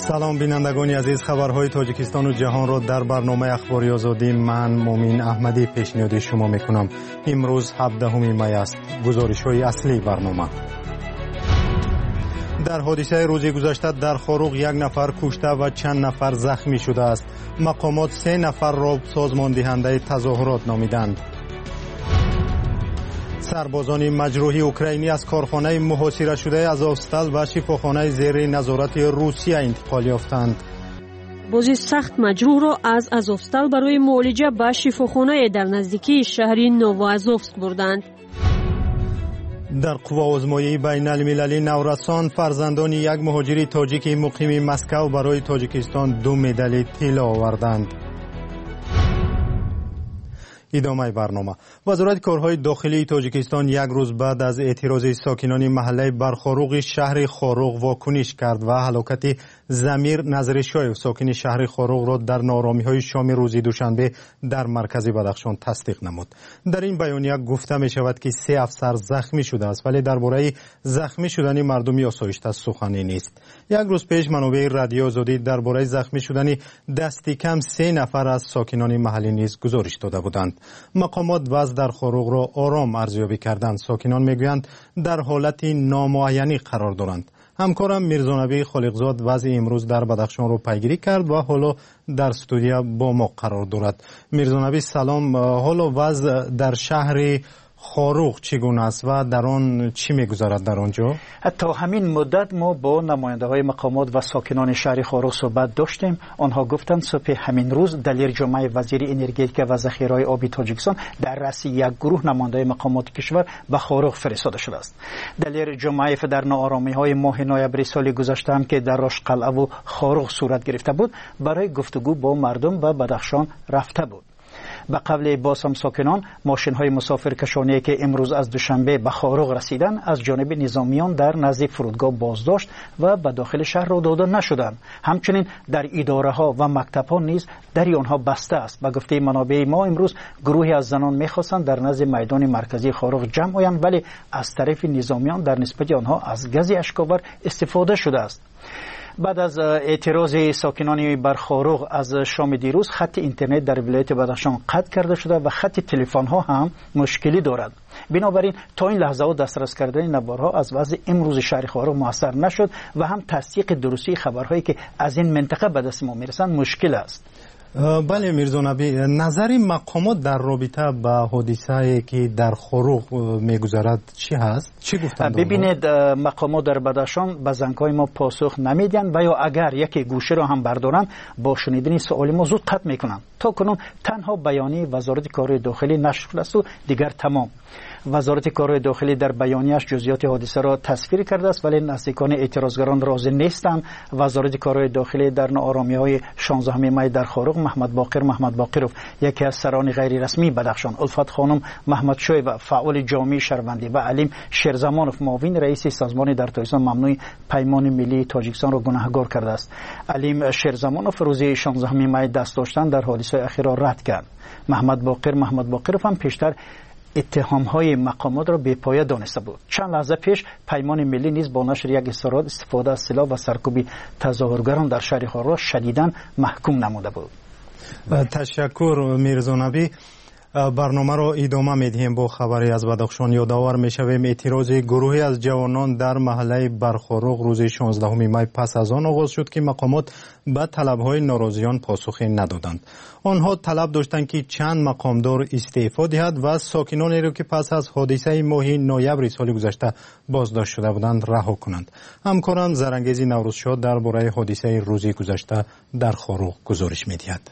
سلام بینندگان عزیز، خبرهای تاجیکستان و جهان را در برنامه اخباری آزادی من مومین احمدی پیشنهاد شما میکنم. امروز 17 می است. گزارش‌های اصلی برنامه. در حادثه روز گذشته در خاروق یک نفر کشته و چند نفر زخمی شده است. مقامات 3 نفر را سازمان دهنده تظاهرات نامیدند. سربازان مجروح اوکراینی از کارخانه محاصره شده آزوفستال و شفاخانه زیر نظارت روسیه انتقال یافتند. بازی سخت مجروح را از آزوفستال برای معالجه به شفاخانه در نزدیکی شهر نووازوفسک بردند. در قواآزمایی بین المللی نورسان فرزندان یک مهاجر تاجیک مقیم مسکو برای تاجیکستان 2 مدال طلا آوردند. ادامه برنامه. وزارت کارهای داخلی تاجیکستان یک روز بعد از اعتراض ساکنان محله برخاروق شهر خاروق واکنش کرد و هلاکت ضمیر نظرشایف ساکن شهر خاروق را در ناآرامی‌های شام روز دوشنبه در مرکز بدخشان تصدیق نمود. در این بیانیه گفته می شود که 3 افسر زخمی شده است، ولی درباره زخمی شدن مردمی آسایشته سخنی نیست. یک روز پیش منابع رادیو آزادی درباره زخمی شدن دستی کم 3 نفر از ساکنان محلی نیز گزارش داده بودند. مقامات وضع در خاروق را آرام ارزیابی کردند. ساکنان میگویند در حالت نامعینی قرار دارند. همکارم میرزانبی خالقزاد وضع امروز در بدخشان رو پیگیری کرد و حالا در استودیو با ما قرار دارد. میرزانبی سلام، حالا وضع در شهر خاروق چگونه است و در آن چی میگذارد در آنجا؟ تا همین مدت ما با نماینده های مقامات و ساکنان شهر خاروق صحبت داشتیم. آنها گفتند صبح همین روز دلیر جمعه وزیر انرژتیک و ذخیره آبی تاجیکستان در رأس یک گروه نماینده مقامات کشور به خاروق فرستاده شده است. دلیر جمعه در ناآرامی های ماه نوامبر سال گذشته هم که در راشقلعه و خاروق صورت گرفته بود برای گفتگو با مردم و بدخشان رفته بود. به قبل باز هم ساکنان ماشین های مسافرکشانی که امروز از دوشنبه به خاروق رسیدن از جانب نظامیان در نزد فرودگاه بازداشت و به داخل شهر را داده نشدند. همچنین در اداره ها و مکتب ها نیز در آنها بسته است. به گفته منابع ما امروز گروهی از زنان می‌خواستند در نزد میدان مرکزی خاروق جمع آیند، ولی از طرف نظامیان در نسبت آنها از گاز اشک‌آور استفاده شده است. بعد از اعتراض ساکنان بر خاروق از شام دیروز خط اینترنت در ولایت بدخشان قطع کرده شده و خط تلفن ها هم مشکلی دارد. بنابراین تا این لحظه دسترس کردن نوارها از وضع امروز شهر خاروق موثر نشد و هم تصدیق درستی خبرهایی که از این منطقه به دست ما میرسند مشکل است. بله میرزانبی، نظر مقامات در رابطه با حادثه‌ای که در خاروق میگذرد چی هست؟ چی گفتند؟ ببینید، مقامات در بدخشان به زنگ‌های ما پاسخ نمیدن و یا اگر یک گوشه را هم بردارن با شنیدن سوال ما زود قطع میکنن. تا کنون تنها بیانیه وزارت کارهای داخلی نشر شده است و دیگر تمام. وزارت کارهای داخلی در بیانیه‌اش جزئیات حادثه را تصویر کرده است، ولی نزدیکان اعتراضگران راضی نیستند. وزارت کارهای داخلی در ناآرامی‌های 16 می در خاروق محمد باقرov یکی از سران غیر رسمی بدخشان، الفت خانم محمد شوی و فعال جامعه شهروندی و علیم شیرزمانوف معاون رئیس سازمان در تاجیکستان ممنوع پیمان ملی تاجیکستان را گناهکار کرده است. علیم شیرزمانوف روز 16 می دست داشتن در حادثه اخیر را رد کرد. محمد باقرov هم پیشتر اتهام‌های مقامات را بی‌پایه دانسته بود. چند لحظه پیش پیمان ملی نیز با نشر یک استارات استفاده از سلاح و سرکوب تظاهرگران در شهر خاروق را شدیداً محکوم نموده بود. تشکر میرزانبی. برنامه را ادامه میدهیم با خبری از بدخشان. یادآور میشویم اعتراض گروهی از جوانان در محله برخاروق روز 16 می پس از آن آغاز شد که مقامات به طلب‌های ناراضیان پاسخی ندادند. آنها طلب داشتند که چند مقامدار استعفا دهد و ساکنانی را که پس از حادثه ماه نوامبر سال گذشته بازداشت شده بودند رها کنند. همکارم زرنگیز نوروزشاه درباره حادثه روز گذشته در خاروق گزارش می‌دهد.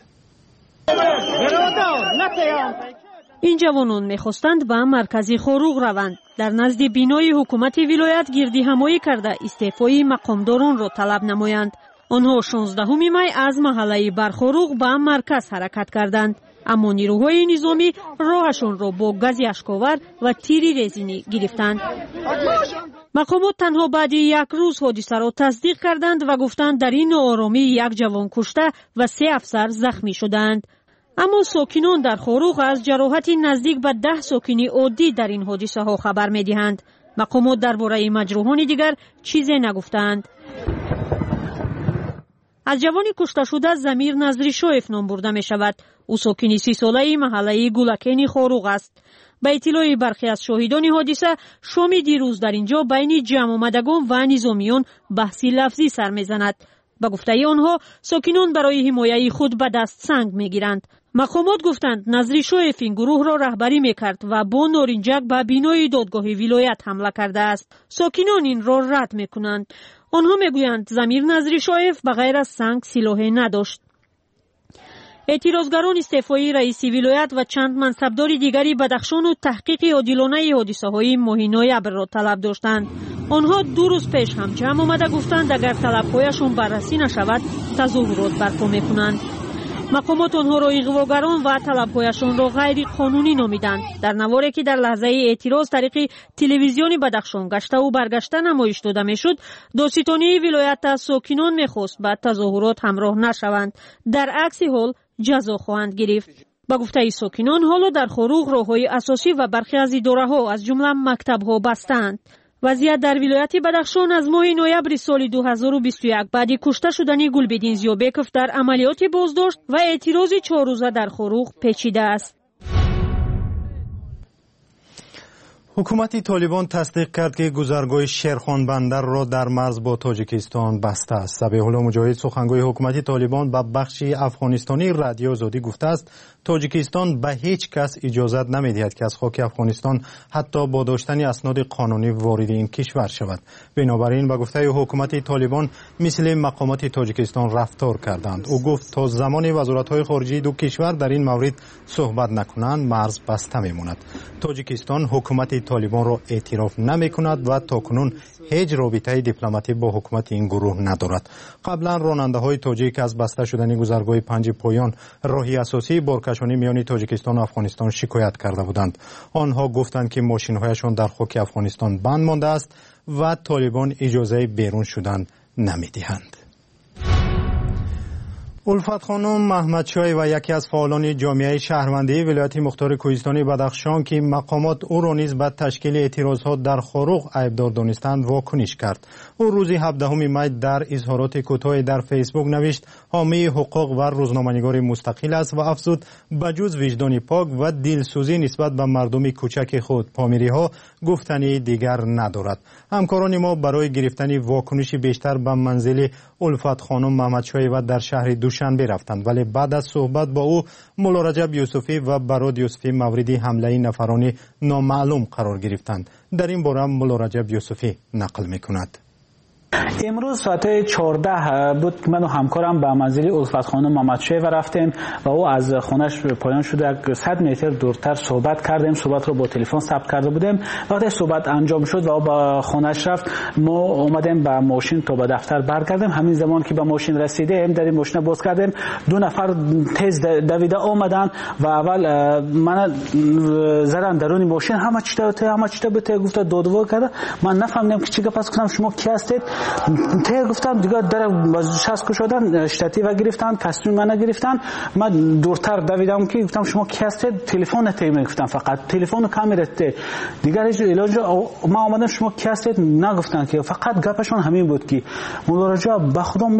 این جوانان میخواستند به مرکزی خاروق روند. در نزد بینای حکومت ولایت گردی همایی کرده استعفای مقامداران را طلب نمایند. آنها 16 می از محله برخاروق به مرکز حرکت کردند، اما نیروهای نظامی راهشان را با گاز اشک‌آور و تیر رزینی گرفتند. مقامات تنها بعد یک روز حادثه را تصدیق کردند و گفتند در این ناآرامی یک جوان کشته و 3 افسر زخمی شدند. اما ساکنان در خاروق از جراحت نزدیک به 10 ساکن عادی در این حادثه ها خبر می دهند. مقامات درباره مجروحان دیگر چیزی نگفتند. از جوانی کشته شده زمیر نظریشویف نام برده می شود. او ساکن 30 ساله محله گولکین خوروغ است. به اطلاع برخی از شاهدان حادثه، شام دیروز در اینجا بین جمع آمدگان و نظامیان بحثی لفظی سر میزند. به گفته آنها ساکنان برای حمایت خود به دست سنگ میگیرند. مقامات گفتند نظریشویف این گروه را رهبری میکرد و با نارنجک به بینای دادگاه ولایت حمله کرده است. ساکنان این را رد میکنند. آنها میگویند زمیر نظریشویف بغیر از سنگ سلاحی نداشت. اعتراضگران استعفای رئیس ولایت و چند منصبدار دیگری بدخشان و تحقیق عادلانه حادثه‌های ماه نوامبر را طلب داشتند. آنها 2 روز پیش هم جمع آمده گفتند اگر طلب‌هایشان بررسی نشود تظاهرات برپا می‌کنند. مقامات آنها را اغواگران و طلب‌هایشان را غیر قانونی نامیدند. در نواری که در لحظه اعتراض طریق تلویزیون بدخشان گشته و برگشته نمایش داده میشد، دادستانی ولایت از ساکنان می‌خواست به تظاهرات همراه نشوند. در عکس حال جزا خواهند گرفت. با گفته ساکنان حالا در خوروغ راه‌های اساسی و برخی از اداره‌ها از جمله مکتب‌ها بستند. وضعیت در ولایت بدخشان از ماه نوامبر سال 2021 بعد کشته شدن گلبدین زیابکوف در عملیات بازداشت و اعتراض 4 روزه در خوروغ پیچیده است. حکومت طالبان تصدیق کرد که گذرگاه شیرخان بندر را در مرز با تاجیکستان بسته است. ذبیح الله مجاهد سخنگوی حکومت طالبان به بخش افغانستانی رادیو آزادی گفته است تاجیکستان به هیچ کس اجازت نمی‌دهد که از خاک افغانستان حتی با داشتن اسناد قانونی وارد این کشور شود. بنابراین به گفته حکومت طالبان مثل مقامات تاجیکستان رفتار کردند. او گفت تا زمان وزارت‌های خارجه دو کشور در این مورد صحبت نکنند مرز بسته می‌ماند. تاجیکستان حکومت طالبان را اعتراف نمی‌کند و تاکنون هیچ رابطه دیپلماتی با حکومت این گروه ندارد. قبلا راننده‌های تاجیک از بسته شدن گذرگاه 5 پایان راهی اساسی بارکشانی میان تاجیکستان و افغانستان شکایت کرده بودند. آنها گفتند که ماشین‌هایشان در خاک افغانستان بند مانده است و طالبان اجازه بیرون شدن نمی‌دهند. الفت خانم محمدشاه و یکی از فعالان جامعه شهروندی ولایت مختار کوهستانی بدخشان که مقامات او را نیز به تشکیل اعتراضات در خوروغ عیبدار دانستند واکنش کرد. او روز 17 می در اظهارات کوتاه در فیسبوک نوشت حامی حقوق و روزنامه‌نگار مستقل است و افزود بجز وجدان پاک و دلسوزی نسبت به مردم کوچک خود پامیری‌ها گفتنی دیگر ندارد. همکاران ما برای گرفتن واکنش بیشتر به منزل الفت خانم محمدشاه و در شهر دوشنبه رفتند، ولی بعد از صحبت با او مولا رجب یوسفی و براد یوسفی مورد حمله نفران نامعلوم قرار گرفتند. در این باره مولا رجب یوسفی نقل می‌کند. امروز ساعت 14 بود که من و همکارم به منزل الفت خانم محمدشاه رفتیم و او از خونش پایان شده 100 متر دورتر صحبت کردیم. صحبت رو با تلفن ثبت کرده بودیم. وقتی صحبت انجام شد و او به خونش رفت ما اومدیم به ماشین تا به دفتر برگردیم. همین زمان که به ماشین رسیدیم در ماشین باز کردیم 2 نفر تیز دویده اومدن و اول من زدن درون ماشین همه چی بته گفت دادوا کرده. من نفهمیدم که چی گپ است. گفتم شما کی هستید؟ ته گفتم دیگه در شاس کشودن شتاتی و گرفتن کاستوم من گرفتن. من دورتر دویدم که گفتم شما کی هستید؟ تلفن ته گفتم فقط تلفن و کامera ته دیگه هیچ علاج. ما اومدن شما کی هستید نگفتن که فقط گپشون همین بود که مولا رجب به خودم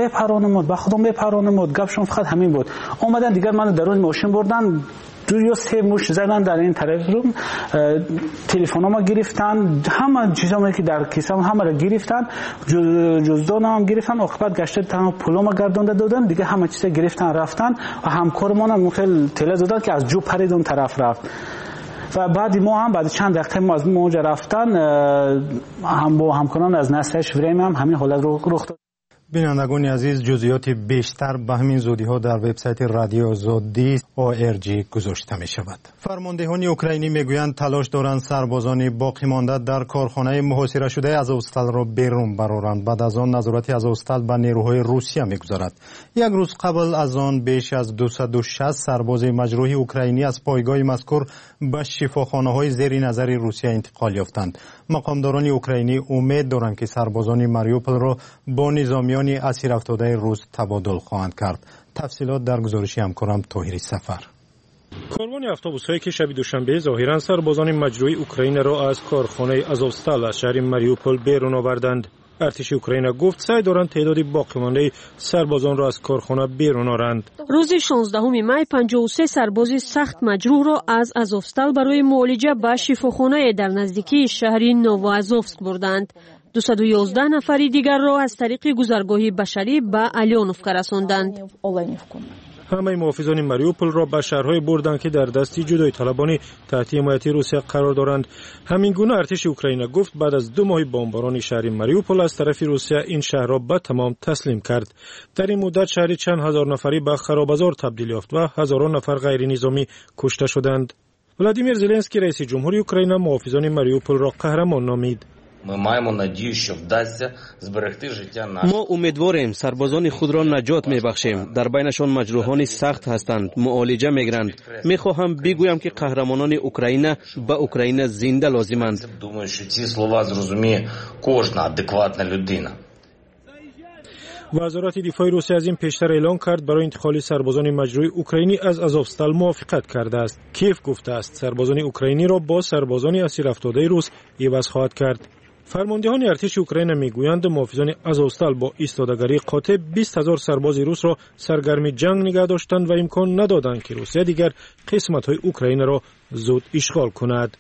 بپرونم گپشون فقط همین بود. اومدن دیگه من درون ماشین بردن 2 یا 3 مش زدن در این طرف رو تلفن‌ها گرفتن همه چیزایی که در کیسم همه را گرفتن جزدانم هم گرفتن. عاقبت گشته تمام پولم گردونده دادن دیگه همه چیز گرفتن رفتن و همکارمون هم خیلی تله دادن که از جو پرید اون طرف رفت و بعد ما هم بعد چند دقیقه ما از موج رفتن هم با همکاران از نسلش فریم هم همین حالت رو رخ داد. بینندگان عزیز جزئیات بیشتر به همین زودی‌ها در وبسایت رادیو آزادی ORG گذاشته می شود. فرماندهان اوکراینی میگویند تلاش دارند سربازان باقی مانده در کارخانه محاصره شده آزوستال را بیرون برآورند. بعد از آن نظارت آزوستال به نیروهای روسیه میگذارد. 1 روز قبل از آن بیش از 260 سرباز مجروح اوکراینی از پایگاه مذکور به شفاخانه‌های زیر نظر روسیه انتقال یافتند. مقامداران اوکراینی امید دارند که سربازان ماریوپول را با نظامیان اسیر افتاده روس تبادل خواهند کرد. تفصیلات در گزارش همکارم طاهری سفر. کاروان اتوبوس‌هایی که شب دوشنبه ظاهراً سربازان مجروح اوکراین را از کارخانه آزوستال از شهر ماریوپول بیرون آوردند. ارتش اوکراین گفت سعی دارند تعدادی باقی مانده سربازان را از کارخانه بیرون آورند. روز 16 می 53 سرباز سخت مجروح را از آزوفستال برای معالجه به شفاخانه در نزدیکی شهر نووازوفسک بردند. 211 نفری دیگر را از طریق گذرگاه بشری به الیونوفکا رساندند. همه محافظان ماریوپول را به شهرهای بردند که در دست جدای طلبان تحت حمایت روسیه قرار دارند. همین گونه ارتش اوکراین گفت بعد از 2 ماه بمباران شهر ماریوپول از طرف روسیه این شهر را به تمام تسلیم کرد. در این مدت شهری چند هزار نفری به خرابازار تبدیل یافت و هزاران نفر غیر نظامی کشته شدند. ولادیمیر زلنسکی رئیس جمهوری اوکراین محافظان ماریوپول را قهرمان نامید. ما امیدواریم سربازان خود را نجات میبخشیم. در بینشان مجروحان سخت هستند، معالجه میگیرند. میخواهم بگویم که قهرمانان اوکراین به اوکراین زنده لازمند. وزارت دفاع روسیه از این پیشتر اعلان کرد برای انتقال سربازان مجروح اوکراینی از آزوفستال موافقت کرده است. کیف گفته است سربازان اوکراینی را با سربازان اسیر افتاده روس عوض خواهد کرد. فرماندهان ارتش اوکراین میگویند محافظان آزوفستال با ایستادگی قاطع 20,000 سرباز روس را سرگرم جنگ نگه داشتند و امکان ندادند که روسیه دیگر قسمت‌های اوکراین را زود اشغال کند.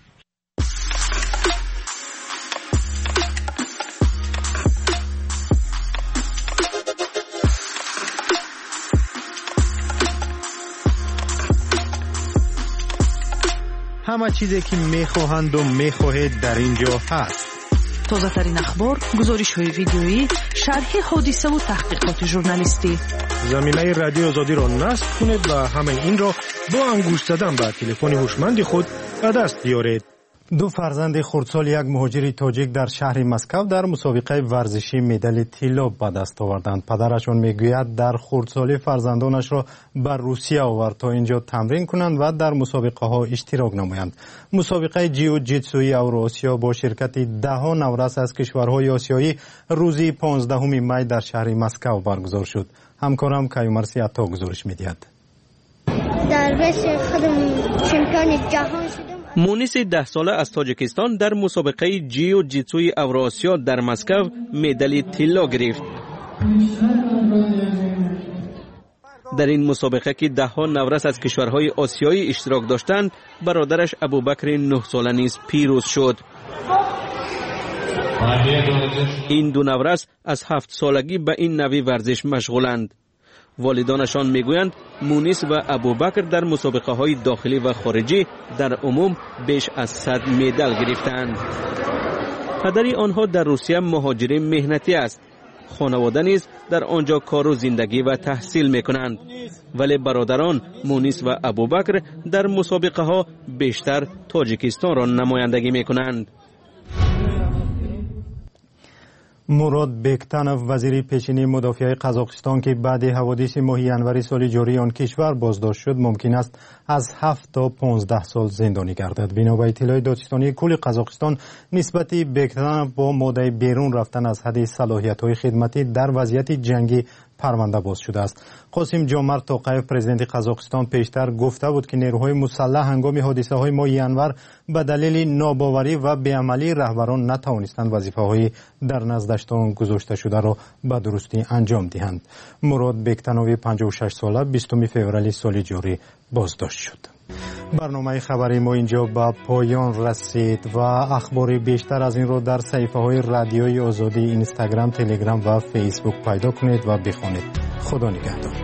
همه چیزی که میخواهند و میخواهید در اینجا هست. تازه ترین اخبار، گزارش های ویدیویی، شرح حادثه و تحقیقات ژورنالیستی. زمینه رادیو آزادی را نصب کنید و همه این را با انگشت زدن به تلفن هوشمند خود به دست بیارید. 2 فرزند خردسال یک مهاجر تاجیک در شهر مسکو در مسابقه ورزشی مدال طلا به دست آوردند. پدرشان میگوید در خردسالی فرزندانش را بر روسیه آورد تا اینجا تمرین کنند و در مسابقه ها اشتراک نمایند. مسابقه جیو جیتسوی اوراسیا با شرکت 10 نورس از کشورهای آسیایی روز 15 می در شهر مسکو برگزار شد. همکارم کیومرسی عطا گزارش میدهد. در رشته خودم چمپیون جهان شدم. مونس 10 ساله از تاجیکستان در مسابقه جیو جیتسوی اوراسیا در مسکو مدال طلا گرفت. در این مسابقه که 10 نورس از کشورهای آسیایی اشتراک داشتند، برادرش ابوبکر 9 ساله نیز پیروز شد. این 2 نورس از 7 سالگی به این نوع ورزش مشغولند. والدانشان میگویند مونس و ابوبکر در مسابقه های داخلی و خارجی در عموم بیش از 100 مدال گرفتند. پدری آنها در روسیه مهاجر مهنتی است. خانواده نیز در آنجا کار و زندگی و تحصیل میکنند. ولی برادران مونس و ابوبکر در مسابقه ها بیشتر تاجیکستان را نمایندگی میکنند. مراد بکتانوف وزیر پیشینی مدافع قزاقستان که بعد حوادث ماه ینور سال جاری آن کشور بازداشت شد ممکن است از 7 تا 15 سال زندانی گردد. بنا به اطلاع دادستانی کل قزاقستان نسبت بکتانوف با مادع بیرون رفتن از حد صلاحیت‌های خدمتی در وضعیت جنگی پرونده باز شده است. قاسم جمعرت توقیف پرزیدنت قزاقستان پیشتر گفته بود که نیروهای مسلح هنگام حادثه های ماه ینور به دلیل ناباوری و بیعملی رهبران نتوانستند وظیفه‌های در نزدشان گذاشته شده را به درستی انجام دهند. مراد بکتانوف 56 ساله 20 فوریه سال جاری بازداشت شد. برنامه خبری ما اینجا به پایان رسید و اخبار بیشتر از این رو در صفحه های رادیوی آزادی اینستاگرام، تلگرام و فیسبوک پیدا کنید و بخوانید. خدا نگهدار.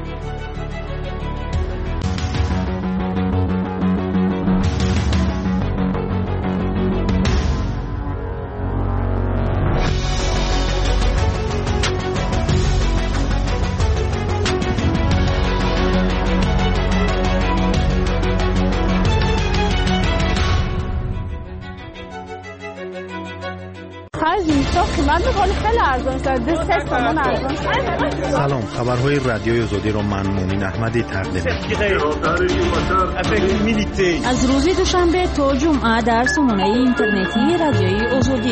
سلام، خبرهای رادیوی آزادی را من مومن احمدی تقدیم از روز دوشنبه تا جمعه در سامانه اینترنتی رادیوی آزادی.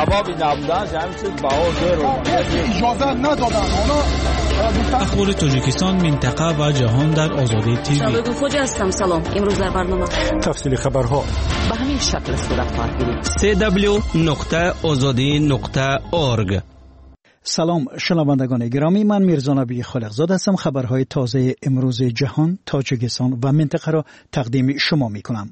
اخبار تاجیکستان، منطقه و جهان در آزادی تیوی. شبگو فوجه هستم. سلام. امروز در برنامه تفصیل خبرها به همین شکل صورت خواهد گرفت. www.azadi.org سلام شنوندگان گرامی، من میرزا نبی خالقزاده هستم. خبرهای تازه امروز جهان، تاجیکستان و منطقه را تقدیم شما میکنم.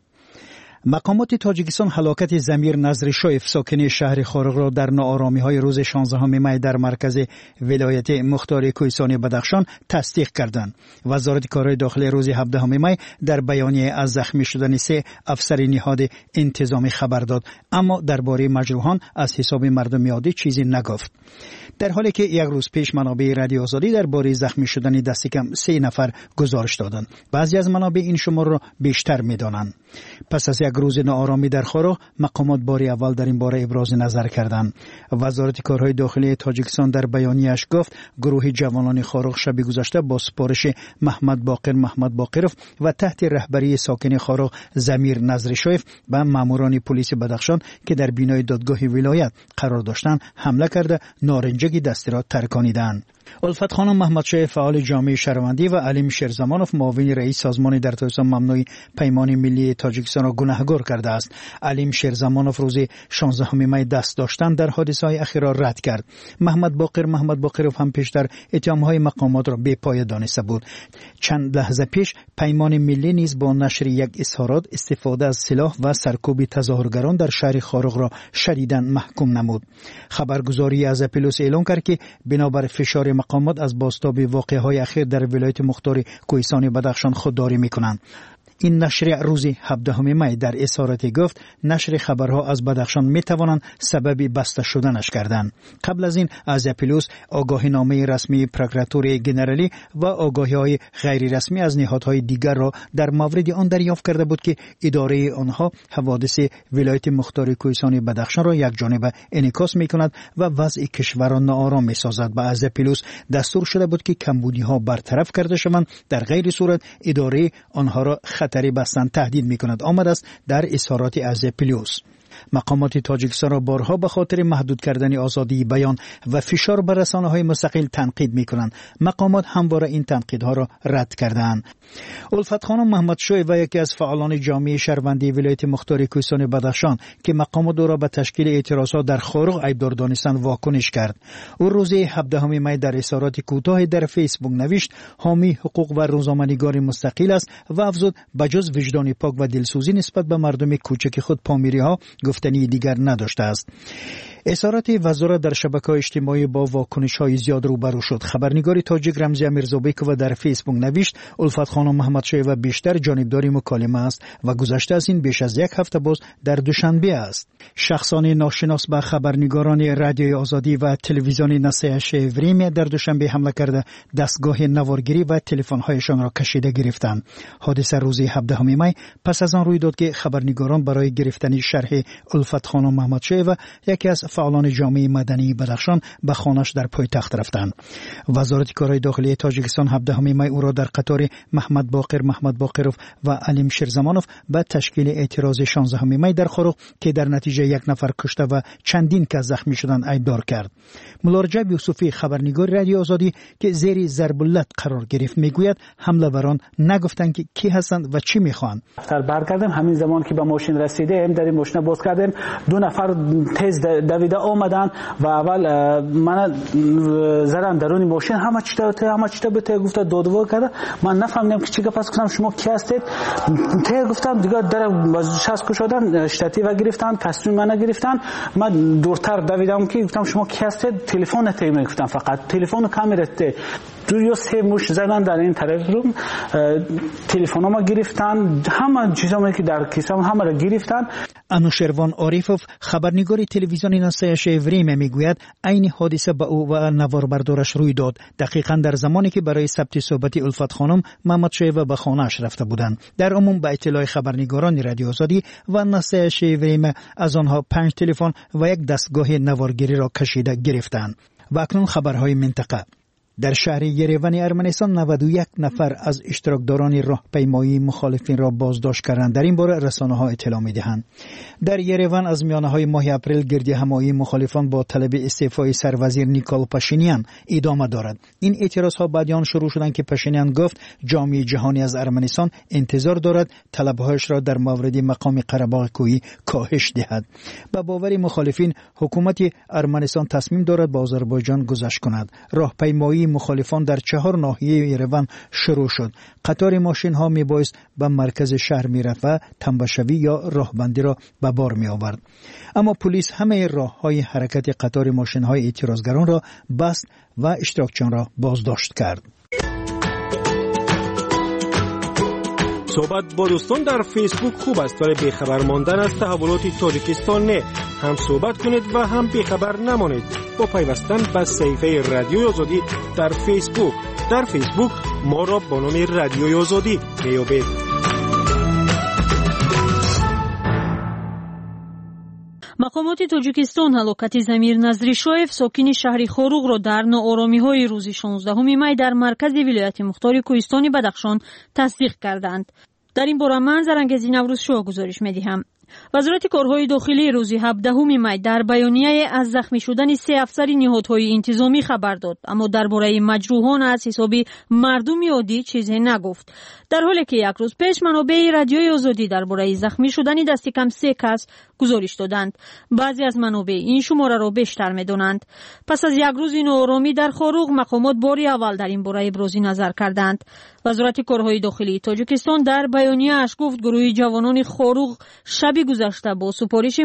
مقامات تاجیکستان هلاکت ضمیر نظرشویف ساکن شهر خارق را در ناآرامی‌های روز 16 می در مرکز ولایت مختار کوهستان بدخشان تصدیق کردند. وزارت کارهای داخلی روز 17 می در بیانیه از زخمی شدن 3 افسر نهاد انتظامی خبر داد، اما درباره مجروحان از حساب مردم عادی چیزی نگفت. در حالی که یک روز پیش منابع رادیو آزادی درباره زخمی شدن دست کم 3 نفر گزارش دادند. بعضی از منابع این شمار را بیشتر می‌دانند. پس از یک روز ناآرامی در خارق، مقامات بار اول در این باره ابراز نظر کردند. وزارت کارهای داخلی تاجیکستان در بیانیه‌اش گفت گروه جوانان خارق شب گذشته با سپارش محمد باقرov و تحت رهبری ساکن خارق ضمیر نظرشویف و ماموران پلیس بدخشان که در بینای دادگاه ولایت قرار داشتند حمله کرده نارنجک دستی را ترکانیدند. الفت خانم محمدشاه فعال جامعه شهروندی و علیم شیرزمانوف معاون رئیس سازمان در تاسیس ممنوع پیمان ملی تاجیکستان را گناهکار کرده است. علیم شیرزمانوف روز 16 می دست داشتن در حادثه‌های اخیر را رد کرد. محمد باقروف هم پیشتر اتهام‌های مقامات را بی پایه دانسته بود. چند لحظه پیش پیمان ملی نیز با نشر یک اظهارات استفاده از سلاح و سرکوب تظاهرگران در شهر خارق را شدیداً محکوم نمود. خبرگزاری از پلوس اعلام کرد که بنابر فشار مقامات از بازتاب واقعه‌های اخیر در ولایت مختار کوهستان بدخشان خودداری می‌کنند. این نشریه روز 17 می در اظهارات گفت نشر خبرها از بدخشان میتوانند سبب بسته شدنش کردند. قبل از این از اپیلوس آگاهینامه رسمی پروکراتور گنرالی و آگاهی‌های غیر رسمی از نهادهای دیگر را در مورد آن دریافت کرده بود که اداره آنها حوادث ولایت مختار کوهستان بدخشان را یکجانبه انعکاس می‌کند و وضع کشور را ناآرام می‌سازد. و از اپیلوس دستور شده بود که کمبودی‌ها برطرف کرده شوند، در غیر صورت اداره آنها را خطری بستن تهدید می‌کند. آمد است در اظهارات از پلیوس. مقامات تاجیکستان را بارها به خاطر محدود کردن آزادی بیان و فشار بر رسانه‌های مستقل تنقید می‌کنند. مقامات همواره این تنقیدها را رد کردند. الفت خانم محمدشاه و یکی از فعالان جامعه شهروندی ولایت مختار کوهستان بدخشان که مقامات او را به تشکیل اعتراضات در خارق ایبدار دانستند واکنش کرد. او روز 17 می در اظهارات کوتاه در فیسبوک نوشت حامی حقوق و روزنامه‌نگار مستقل است و افزود بجز وجدان پاک و دلسوزی نسبت به مردم کوچک خود پامیری‌ها گفتنی دیگر نداشته است. اظهارات وزارت در شبکه‌های اجتماعی با واکنش‌های زیاد روبرو شد. خبرنگار تاجیک رمزی امیرزوبیکووا در فیسبوک نوشت الفت خانم محمدشاه و بیشتر جانبداری مکالمه است و گذشته از این بیش از یک هفته باز در دوشنبه است. شخصان ناشناس به خبرنگاران رادیوی آزادی و تلویزیون نسای شیوریم در دوشنبه حمله کرده دستگاه نوارگیری و تلفن‌هایشان را کشیده گرفتند. حادثه روز 17 می پس از آن روی داد که خبرنگاران برای گرفتن شرح الفت خانم محمدشاه و یکی از فعالان جامعه مدنی بدخشان به خانه‌اش در پایتخت رفتند. وزارت کارهای داخلی تاجیکستان 17 می او را در قطار محمد باقروف و علیم شیرزمانوف به تشکیل اعتراض 16 می در خارق که در نتیجه یک نفر کشته و چندین کس زخمی شدند ایدار کرد. مولا رجب یوسفی خبرنگار رادیو آزادی که زیر ضرب اللت قرار گرفت میگوید حمله‌وران نگفتند که کی هستند و چی میخوان. برگردیم همین زمان که به ماشین رسیدیم در این ماشین باز کردیم 2 نفر تیز دویده آمدن و اول من زدن درون ماشین همه چی بته گفت دادوار کرده. من نفهمیدم که چی گپ است. گفتم شما کی هستید؟ گفتم دیگه در شاس کشادن شتیو گرفتن کاستوم من گرفتن. من دورتر دویدم که گفتم شما کی هستید؟ تلفن ته میگفتم فقط تلفن کامرت دو یا 3 مش زدن در این طرف رو تلفن‌ها گرفتن، همه چیزایی که در کیسم همه را گرفتن. انوشروان عارفوف خبرنگار تلویزیون نسای شیوریم میگوید این حادثه به او و نواربردارش روی داد دقیقاً در زمانی که برای ثبت صحبت الفت خانم محمدشاه به خانه‌اش رفته بودند. در عموم به اطلاع خبرنگاران رادیو آزادی و نسای شیوریم از آنها 5 تلفن و یک دستگاه نوارگیری را کشیده گرفتند. و اکنون خبرهای منطقه. در شهر یریون ارمنستان 91 نفر از اشتراکداران راهپیمایی مخالفین را بازداشت کردند. در این باره رسانه‌ها اطلاع می‌دهند. در یریون از میانه‌های ماه اپریل گردهمایی مخالفان با طلب استعفای سروزیر نیکول پاشینیان ادامه دارد. این اعتراضها بعد آن شروع شدند که پاشینیان گفت جامعه جهانی از ارمنستان انتظار دارد طلب‌هایش را در مورد مقام قره‌باغ کوهی کاهش دهد. با باور مخالفین حکومت ارمنستان تصمیم دارد با آذربایجان گذشت کند. راهپیمایی مخالفان در 4 ناحیه یریون شروع شد. قطار ماشین ها میبایست به مرکز شهر میرفت و تنبشوی یا راهبندی را به بار می آورد. اما پلیس همه راه های حرکت قطار ماشین های اعتراضگران را بست و اشتراکچیان را بازداشت کرد. صحبت با دوستان در فیسبوک خوب است ولی بیخبر ماندن از تحولات تاجیکستان نه. هم صحبت کنید و هم بیخبر نمانید با پیوستن به صفحه رادیوی آزادی در فیسبوک. در فیسبوک ما را با نام رادیوی آزادی میابید. مقامات تاجیکستان ҳалокати Замир Назришоев сокини шаҳри Хоруғро дар нооромиҳои рӯзи 16 май дар маркази вилояти мухтори Кӯҳистони Бадахшон тасдиқ карданд. дар ин бора ман Зарангези Наврӯзшоҳ гузориш медиҳам. вазорати корҳои дохилии рӯзи 17 май дар баёнияе аз захмӣ шудани 3 афсари ниҳодҳои интизомӣ хабар дод, аммо дар бораи маҷрӯҳон аз ҳисоби мардуми оддӣ чизе нагуфт. дар ҳоле ки як рӯз пеш манобеи радиои озодӣ дар бораи захмӣ шудани дасти кам 3 кас гузориш доданд. баъзе аз манобеъ ин шумораро бештар медонанд. пас аз як рӯзи нооромӣ дар Хоруғ мақомот бори аввал дар ин бора ибрози назар карданд. вазорати корҳои дохилии Тоҷикистон дар баёнияаш гуфт гурӯҳи ҷавонони Хоруғ шаби гузашта бо супориши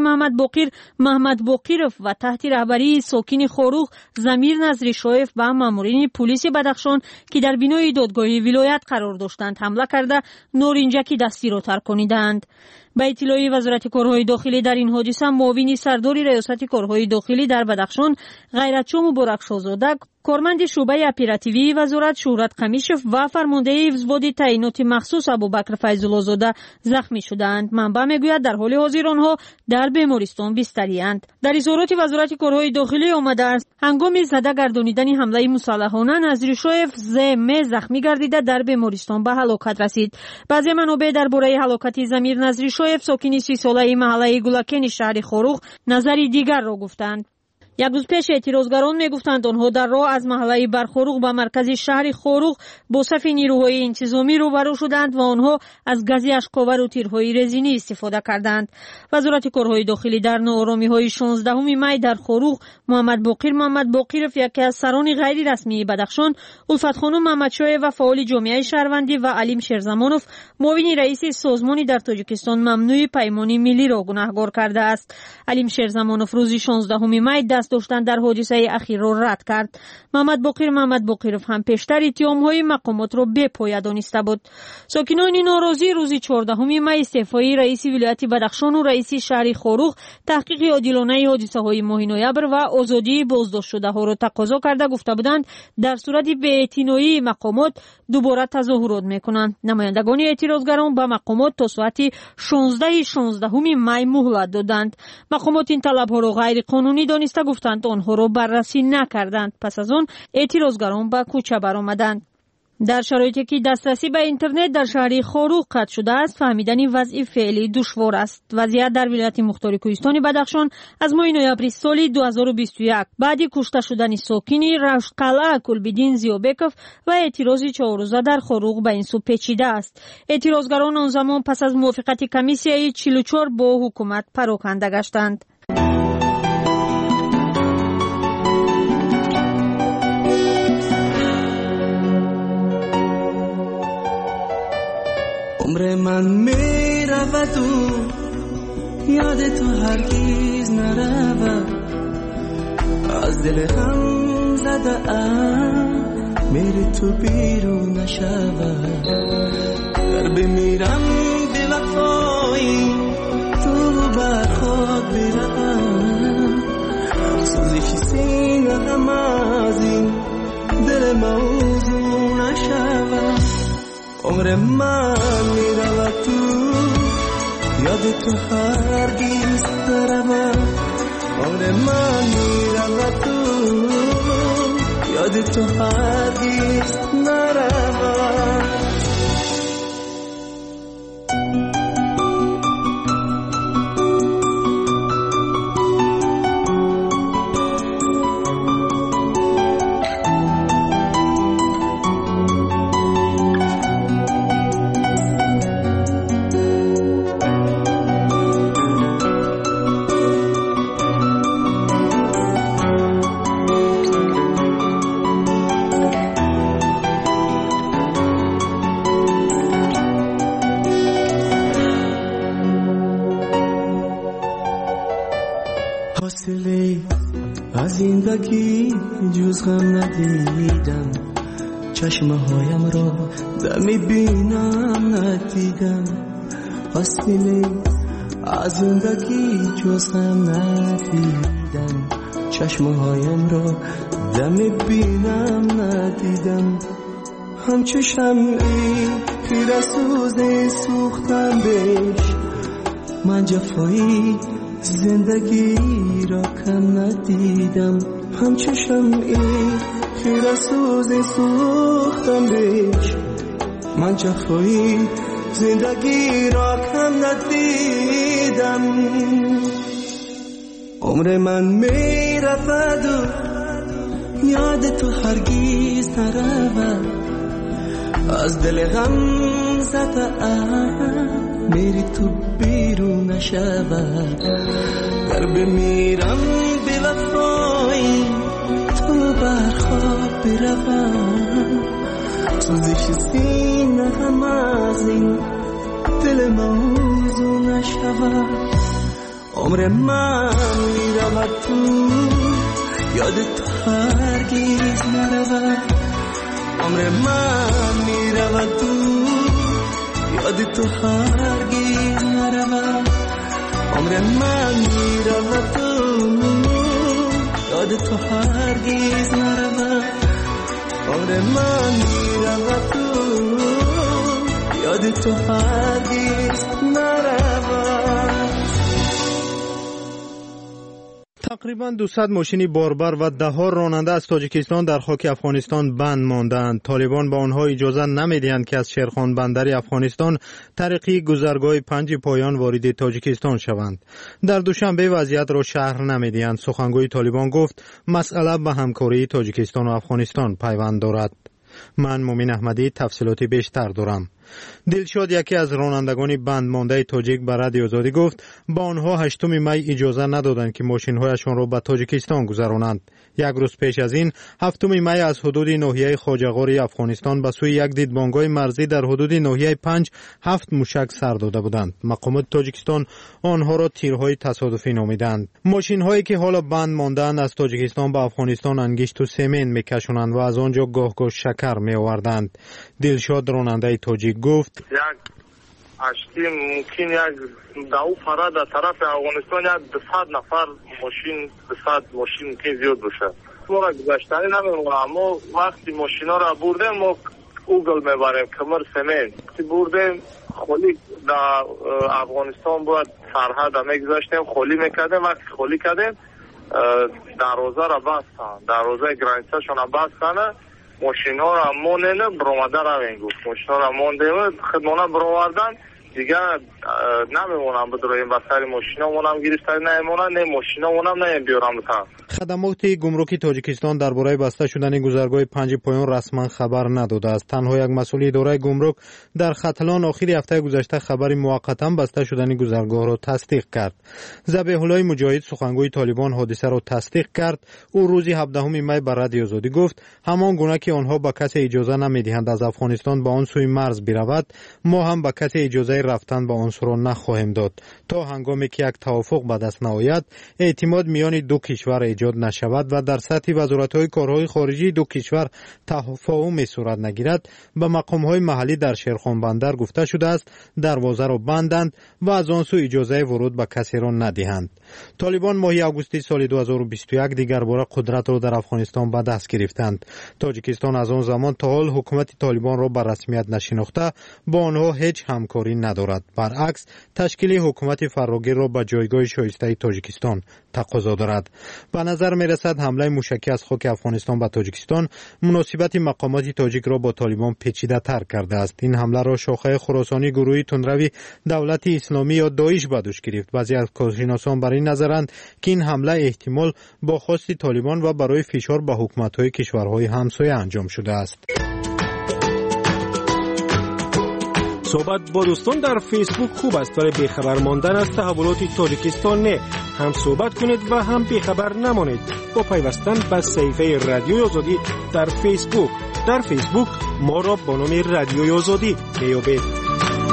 Маҳмад Боқиров ва таҳти раҳбарии сокини Хоруғ Замир Назришоев ба маъмурини пулиси Бадахшон ки дар бинои додгоҳи вилоят қарор доштанд ҳамла карда норинҷаки дастиро тарконидаанд. ба иттилои вазорати корҳои дохилӣ дар ин ҳодиса муовини сардори раёсати корҳои дохилӣ дар Бадахшон Ғайратчо Муборакшозода, корманди шӯъбаи оперативии вазорат Шӯҳрат Қамишев ва фармондаи взводи таъиноти махсус Абубакр Файзуллозода захмӣ шудаанд. манбаъ мегӯяд дар ҳоли ҳозир онҳо дар бемористон бистарианд. дар изҳороти вазорати корҳои дохилӣ омадааст ҳангоми зада гардонидани ҳамлаи мусаллаҳона Назришоев зме захмӣ гардида дар бемористон ба ҳалокат расид. баъзе манобеъ дар бораи ҳалокати Замир Назришоев сокини 30-солаи маҳаллаи Гулакени шаҳри Хоруғ назари дигарро гуфтанд. як рӯз пеш эътирозгарон мегуфтанд онҳо дар роҳ аз маҳаллаи Бархоруғ ба маркази шаҳри Хоруғ бо сафи нирӯҳои интизомӣ рӯбарӯ шуданд ва онҳо аз гази ашковару тирҳои резинӣ истифода карданд. вазорати корҳои дохилӣ дар нооромиҳои 16 май дар Хоруғ Муҳаммад Боқиров, яке аз сарони ғайрирасмии Бадахшон, Улфатхонум Маҳмадшоева, фаъоли ҷомеаи шаҳрвандӣ ва Алим Шерзамонов, муовини раиси созмони дар Тоҷикистон мамнӯи паймони миллиро гунаҳгор кардааст. Алим Шерзамонов рӯзи 16 май دست داشتن در حادثه اخیر را رد کرد. محمد باقیرов هم پیشتر اتهام‌های مقامات را بی‌پایه دانسته بود. ساکنان ناراضی روز 14 مای استعفای رئیس ولایت بدخشان و رئیس شهر خاروغ، تحقیق عادلانه حادثه‌های ماه نوامبر و آزادی بازداشت شده‌ها را تقاضا کرده گفته بودند در صورت بی‌اعتنایی مقامات دوباره تظاهرات می‌کنند. نمایندگان اعتراضگران به مقامات تا ساعت 16 مای مهلت دادند. مقامات این طلب‌ها را غیر قانونی دانسته گفتند آنها را بررسی نکردند. پس از آن اعتراضگران به کوچه برآمدند. در شرایطی که دسترسی به اینترنت در شهر خاروغ قطع شده است، فهمیدن وضع فعلی دشوار است. وضعیت در ولایت مختار کوهستان بدخشان از ماه نوامبر سال 2021 بعد کشته شدن ساکنی رشتقلعه کلبدین زیابکوف و اعتراض 4 روزه در خاروغ به این سو پیچیده است. اعتراضگران آن زمان پس از موافقت کمیسیای 44 با حکومت پراکنده گشتند. عمر من می رود و یاد تو هرگز نرود، از دل هم زده ام میری تو بیرون نشود. در بمیرم بی وفایی تو بر خود برم، سوزش سینه هم از این دل موضوع نشود. عمر من میرود تو یاد تو هرگز نرود. عمر من میرود تو یاد تو هرگز نروم. حاصله از زندگی جز غم ندیدم، چشمه هایم را دمی بینم ندیدم. حاصله از زندگی جز غم ندیدم، چشمه هایم را دمی بینم ندیدم. همچو شمعی خیره سوزه سوختم بهش، من جفایی زندگی را کم ندیدم. همچو شمعی خیره سوزه سوختم بهش، من جفایی زندگی را کم ندیدم. عمر من می رفت و یاد تو هرگز نرود، از دل غم زده میری تو بیرون نشود. گر بمیرم بی وفایی تو برخواب بروم، سوزش سینه هم از این دل موضوع نشود. عمر من میرود تو یاد تو هرگز نرود. عمر من میرود تو یاد تو هرگز نرود. عمر من میرود تو یاد تو هرگز نرود. عمر من میرود تو یاد تو هرگز نرود. تقریباً 200 ماشین باربر و ده‌ها راننده از تاجیکستان در خاک افغانستان بند ماندند. طالبان به آنها اجازه نمیدهند که از شیرخان بندر افغانستان طریقی گذرگاه 5 پایان وارد تاجیکستان شوند. در دوشنبه وضعیت را شرح نمیدهند. سخنگوی طالبان گفت مسئله به همکاری تاجیکستان و افغانستان پیوند دارد. من مومین احمدی تفصیلات بیشتر دارم. دلشاد یکی از رانندگان بند مانده تاجیک به رادیو آزادی گفت با آنها 8 می اجازه ندادند که ماشین‌هایشان را به تاجیکستان گذرانند. یک روز پیش از این 7 می از حدود ناحیه خواجه‌غاری افغانستان به سوی یک دیدبانگاه مرزی در حدود ناحیه 5 7 موشک سر داده بودند. مقامات تاجیکستان آنها را تیرهای تصادفی نامیدند. ماشین‌هایی که حالا بند مانده‌اند از تاجیکستان به افغانستان انگشت و سمن می‌کشانند و از آنجا گاه شکر می‌آوردند. دلشاد راننده تاجیک گفت یک اشتی ممکن یک دو فرا در طرف افغانستان یک 200 نفر ماشین 200 ماشین ممکن زیاد باشه. ما را گذشتنی نمیمونه، اما وقتی ماشینا را بردیم ما اوگل میبریم کمر سمن که بردیم خالی در افغانستان باید سرحد میگذاشتیم خالی میکردیم. وقتی خالی کردیم دروازه را بستن، دروازه گرانیسه شون بستن، ماشین ها را مانده برآمده رویم گفت. ماشین ها را مانده خدمانه برآوردن دیگه نمیمونم بدرویم بسر ماشین ها مونم گرفتن نمیمونن نه ماشین ها مونم نه بیارم بتن. خدمات گمرکی تاجیکستان درباره بسته شدن گذرگاه 5 پایان رسما خبر نداده است. تنها یک مسئول اداره گمرک در ختلان آخر هفته گذشته خبر موقتا بسته شدن گذرگاه را تصدیق کرد. ذبیح الله مجاهد سخنگوی طالبان حادثه را تصدیق کرد. او روز 17 می به رادیو آزادی گفت همان گونه که آنها به کسی اجازه نمیدهند از افغانستان به آن سوی مرز برود، ما هم به کسی اجازه رفتن به آن سو نخواهیم داد تا هنگامی که یک توافق به دست نیاید اعتماد میان دو کشور ایجاد نشود و در سطح وزارت‌های کارهای خارجی دو کشور تفاهم صورت نگیرد. به مقام‌های محلی در شیرخان بندر گفته شده است دروازه را بندند و از آن سو اجازه ورود به کسی را ندهند. طالبان ماه آگوست سال 2021 دیگر باره قدرت را در افغانستان به دست گرفتند. تاجیکستان از آن زمان تا حال حکومت طالبان را به رسمیت نشناخته با آنها هیچ همکاری ندارد. برعکس تشکیل حکومت فراگیر را به جایگاه شایسته تاجیکستان تقاضا دارد. به نظر می رسد حمله موشکی از خاک افغانستان به تاجیکستان مناسبت مقامات تاجیک را با طالبان پیچیده تر کرده است. این حمله را شاخه خراسانی گروهی تندروی دولت اسلامی یا داعش به دوش گرفت. بعضی از کارشناسان بر این نظرند که این حمله احتمال با خواست طالبان و برای فشار به حکومت‌های کشورهای همسایه انجام شده است. صحبت با دوستان در فیسبوک خوب است، ولی بیخبر ماندن از تحولات تاجیکستان نه. هم صحبت کنید و هم بیخبر نمانید با پیوستن به صفحه رادیوی آزادی در فیسبوک. در فیسبوک ما را با نام رادیوی آزادی بیابید.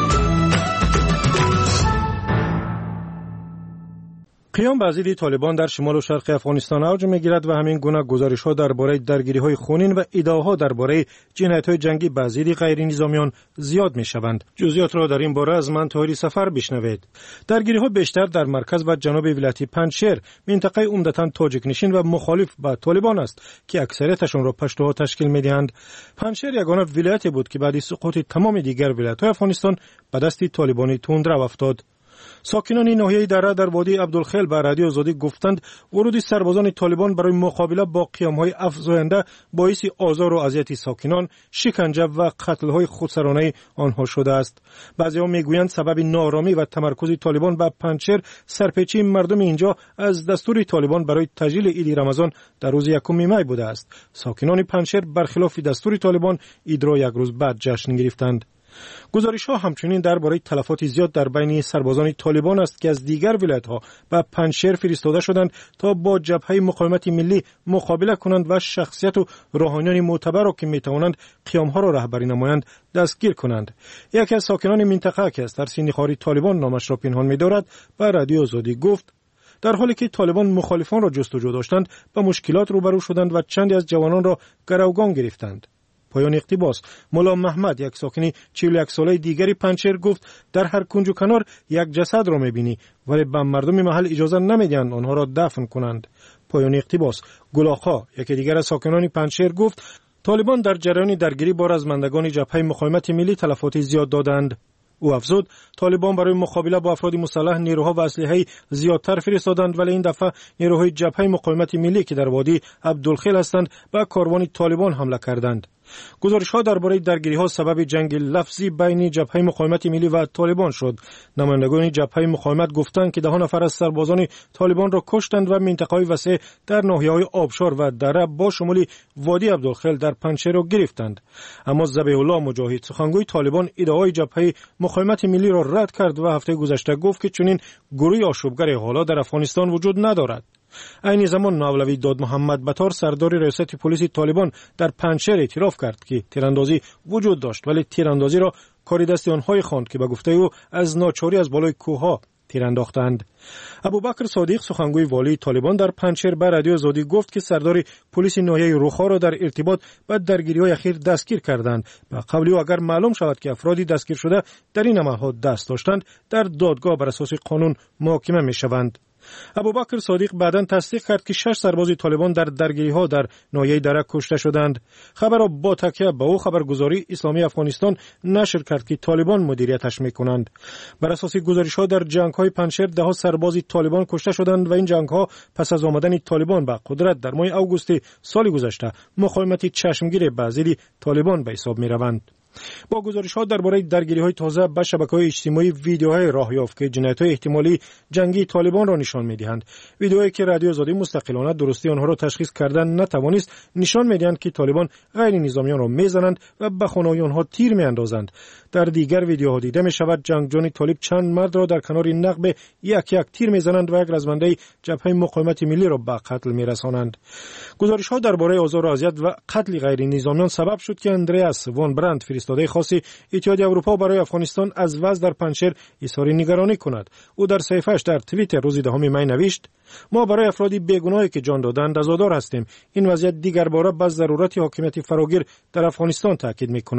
قیام به ضد طالبان در شمال و شرق افغانستان اوج می‌گیرد و همین گونه گزارش‌ها درباره درگیری‌های خونین و ادعاها درباره جنایت‌های جنگی به ضد غیر نظامیان زیاد می‌شوند. جزئیات را در این باره از من طاهری سفر بشنوید. درگیری‌ها بیشتر در مرکز و جنوب ولایت پنجشیر، منطقه عمدتاً تاجیک نشین و مخالف با طالبان است که اکثریتشان را پشتوها تشکیل می‌دهند. پنجشیر یگانه ولایتی بود که بعد سقوط تمام دیگر ولایت‌های افغانستان به دست طالبان تندرو افتاد. ساکنان ناحیه دره در وادی عبدالخیل به رادیو آزادی گفتند ورود سربازان طالبان برای مقابله با قیام‌های افزاینده باعث آزار و اذیت ساکنان، شکنجه و قتل‌های خودسرانه آنها شده است. بعضی‌ها میگویند سبب ناآرامی و تمرکز طالبان به پنجشیر سرپیچی مردم اینجا از دستور طالبان برای تجلیل عید رمضان در روز 1 می بوده است. ساکنان پنجشیر برخلاف دستور طالبان عید را یک روز بعد جشن گرفتند. گزارش‌ها همچنین درباره تلفات زیاد در بین سربازان طالبان است که از دیگر ولایت‌ها به پنجشیر فرستاده شدند تا با جبهه مقاومت ملی مقابله کنند و شخصیت و روحانیان معتبر را که می‌توانند قیام‌ها را رهبری نمایند دستگیر کنند. یکی از ساکنان منطقه که از ترس نخاری طالبان نامش را پنهان می‌دارد به رادیو آزادی گفت در حالی که طالبان مخالفان را جستجو داشتند با مشکلات روبرو شدند و چندی از جوانان را گروگان گرفتند. پایان اقتباس. مولا محمد، یک ساکن 41 ساله دیگری پنجشیر گفت در هر کنج و کنار یک جسد را می‌بینی ولی به مردم محل اجازه نمیدهند آنها را دفن کنند. پایان اقتباس. گلاخا، یکی دیگر از ساکنان پنجشیر گفت طالبان در جریان درگیری با رزمندگان جبهه مقاومت ملی تلفات زیاد دادند. او افزود طالبان برای مقابله با افراد مسلح نیروها و اسلحه زیادتر فرستادند ولی این دفعه نیروهای جبهه مقاومت ملی که در وادی عبدالخیل هستند به کاروان طالبان حمله کردند. گزارش‌ها درباره درگیری‌ها سبب جنگ لفظی بین جبهه مقاومت ملی و طالبان شد. نمایندگان جبهه مقاومت گفتند که 10 نفر از سربازان طالبان را کشتند و منطقه‌های وسیع در ناحیه‌های آبشار و دره با شمول وادی عبدالخیل در پنجشیر را گرفتند. اما ذبیح الله مجاهد، سخنگوی طالبان، ادعای جبهه مقاومت ملی را رد کرد و هفته گذشته گفت که چنین گروهی آشوبگر حالا در افغانستان وجود ندارد. این زمان مولوی داد محمد بطار سردار ریاست پلیس طالبان در پنجشیر اعتراف کرد که تیراندازی وجود داشت ولی تیراندازی را کار دست آنهای خواند که به گفته او از ناچاری از بالای کوه‌ها تیر انداختند. ابوبکر صادق، سخنگوی والی طالبان در پنجشیر به رادیو آزادی گفت که سردار پلیس ناحیه روخا را در ارتباط با درگیری‌های اخیر دستگیر کردند. به قول او اگر معلوم شود که افرادی دستگیر شده در این عمل‌ها دست داشتند در دادگاه بر اساس قانون محاکمه می‌شوند. ابوبکر صادق بعداً تصدیق کرد که 6 سرباز طالبان در درگیری‌ها در ناحیه دره کشته شدند. خبر را با تکیه به او خبرگزاری اسلامی افغانستان نشر کرد که طالبان مدیریتش می‌کنند. بر اساس گزارش‌ها در جنگ‌های پنجشیر 10 سرباز طالبان کشته شدند و این جنگ‌ها پس از آمدن طالبان به قدرت در ماه آگوست سال گذشته مقاومت چشمگیر به ضد طالبان به حساب می‌روند. با گزارش‌ها درباره درگیری‌های تازه به شبکه‌های اجتماعی ویدیوهای راه یافت که جنایت‌های احتمالی جنگی طالبان را نشان می‌دهند. ویدیوهایی که رادیو آزادی مستقلانه درستی آنها را تشخیص کردن نتوانست نشان می‌دهند که طالبان غیر نظامیان را می‌زنند و به خانه‌های آنها تیر می‌اندازند. در دیگر ویدیوها دیده می‌شود جنگجویان طالب چند مرد را در کنار نقب یک تیر می‌زنند و یک رزمنده جبهه مقاومت ملی را به قتل می‌رسانند. گزارش‌ها درباره آزار و اذیت و قتل غیر نظامیان سبب شد که اندریاس وان برند فرستاده خاص اتحادیه اروپا برای افغانستان از وضع در پنجشیر اظهار نگرانی کند. او در صفحه‌اش در توییتر روز 10 می نوشت: ما برای افرادی بیگناهی که جان دادند عزادار هستیم. این وضعیت دیگر باره به ضرورت حاکمیت فراگیر در افغانستان تاکید می‌کند.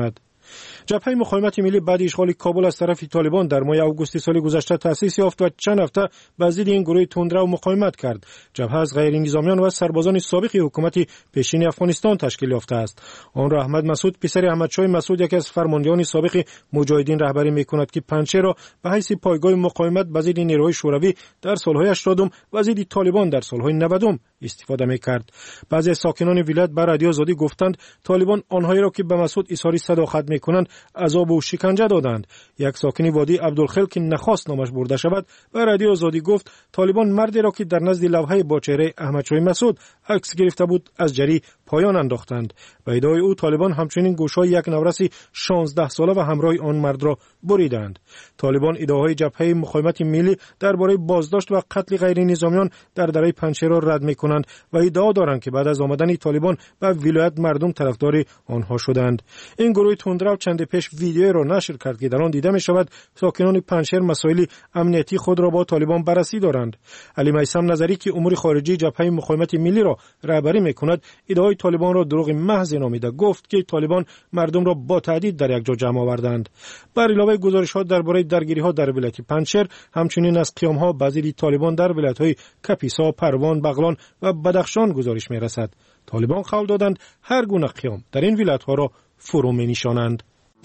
جبهه مقاومت ملی بعد اشغال کابل از طرف طالبان در ماه آگوست سال گذشته تأسیس یافت و چند هفته به ضد این گروه تندرو مقاومت کرد. جبهه از غیر نظامیان و سربازان سابق حکومت پیشین افغانستان تشکیل یافته است. آن را احمد مسعود پسر احمد شاه مسعود یکی از فرماندهان سابق مجاهدین رهبری می‌کند که پنجشیر را به حیث پایگاه مقاومت به ضد نیروهای شوروی در سالهای 80 و ضد طالبان در سالهای 90 استفاده می‌کرد. بعضی ساکنان ولایت به رادیو آزادی گفتند طالبان آنهایی را که به مسعود اظهار صداقت می‌کنند عذاب و شکنجه دادند. یک ساکن وادی عبدالخیل که نخواست نامش برده شود به رادیو آزادی گفت طالبان مردی را که در نزد لوحه با چهره احمد شاه مسعود عکس گرفته بود از جری پایان انداختند. به ادعای او طالبان همچنین گوشهای یک نورس 16 ساله و همراه آن مرد را بریدند. طالبان ادعاهای جبهه مقاومت ملی درباره بازداشت و قتل غیر نظامیان در دره پنجشیر را رد می‌کنند و ادعا دارند که بعد از آمدن طالبان به ولایت مردم طرفدار آنها شدند. این گروه تندرو چند پیش ویدیو را نشر کرد که در آن دیده می‌شود ساکنان پنجشیر مسائل امنیتی خود را با طالبان بررسی دارند. علی میثم نظری که امور خارجی جبهه مقاومت ملی را رهبری می‌کند ادعای طالبان را دروغ محض نامیده گفت که طالبان مردم را با تهدید در یک جا جمع آوردند. بر علاوه گزارش‌ها درباره درگیری‌ها در ولایت پنجشیر همچنین از قیام‌ها به ضد طالبان در ولایت‌های کاپیسا، پروان، بغلان و بدخشان گزارش می‌رسد. طالبان قول دادند هر گونه قیام در این ولایت‌ها را فرو می‌نشانند.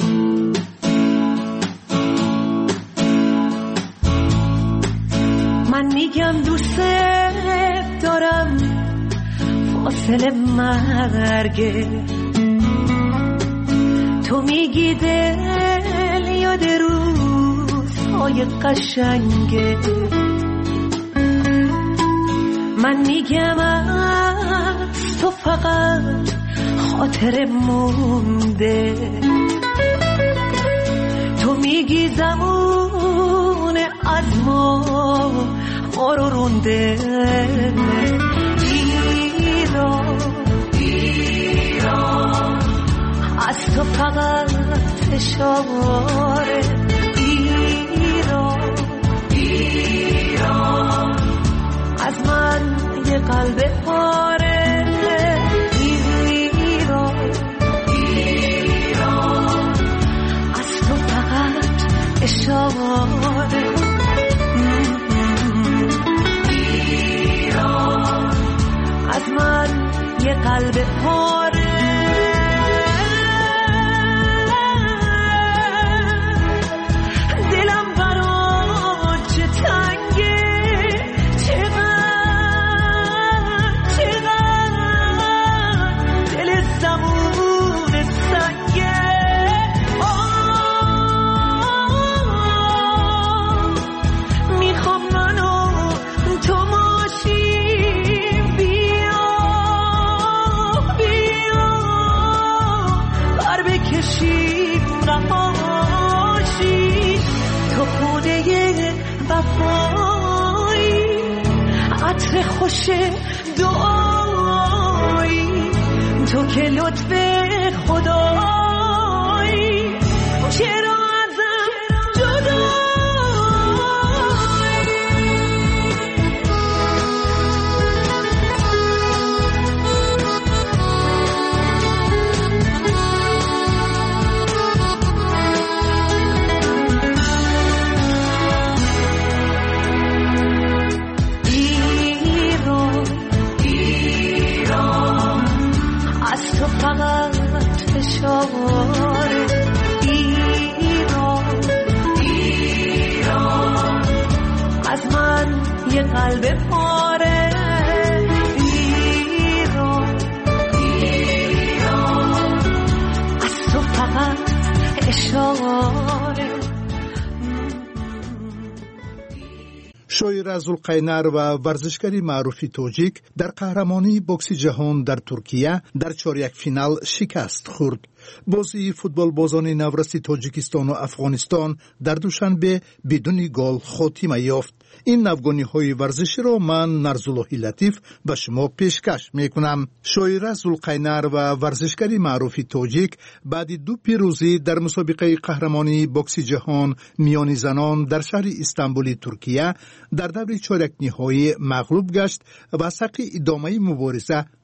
من میگم دوست دارم فاصله مرگه، تو میگی دل یاد روزهای قشنگه، من میگم از تو فقط خاطر مونده، تو میگی زمان از ما رو رونده. ایران از تو فقط اشاره، ایران از من یه قلب پاره، ایران از تو فقط اشاره، ایران از من یه قلب پاره. دلم برات چه تنگه، چقدر دل زمون سنگه، میخوام منو تو ماشیم، بیا بر بکشیم نماشی، تو خونه وفایی، عطر خوش دعایی، تو که لطف خدایی، چرا ازم جدایی؟ فقط اشاره، ایران از من یه قلب پاره، ایران از تو فقط اشاره. شویر ذوالقینر و ورزشکاری معروف تاجیک در قهرمانی بوکس جهان در ترکیه در چهاریک فینال شکست خورد. بازی فوتبال بازان نورس تاجیکستان و افغانستان در دوشنبه بدون گل خاتمه یافت. این نوگانی‌های ورزشی را من نرزالله لطیف به شما پیشکش میکنم. شویر ذوالقینر و ورزشکاری معروف تاجیک بعد 2 پیروزی در مسابقه قهرمانی بوکس جهان میان زنان در شهر استانبول ترکیه در دور چهارک نهایی مغلوب گشت و سقی ادامه مبارزه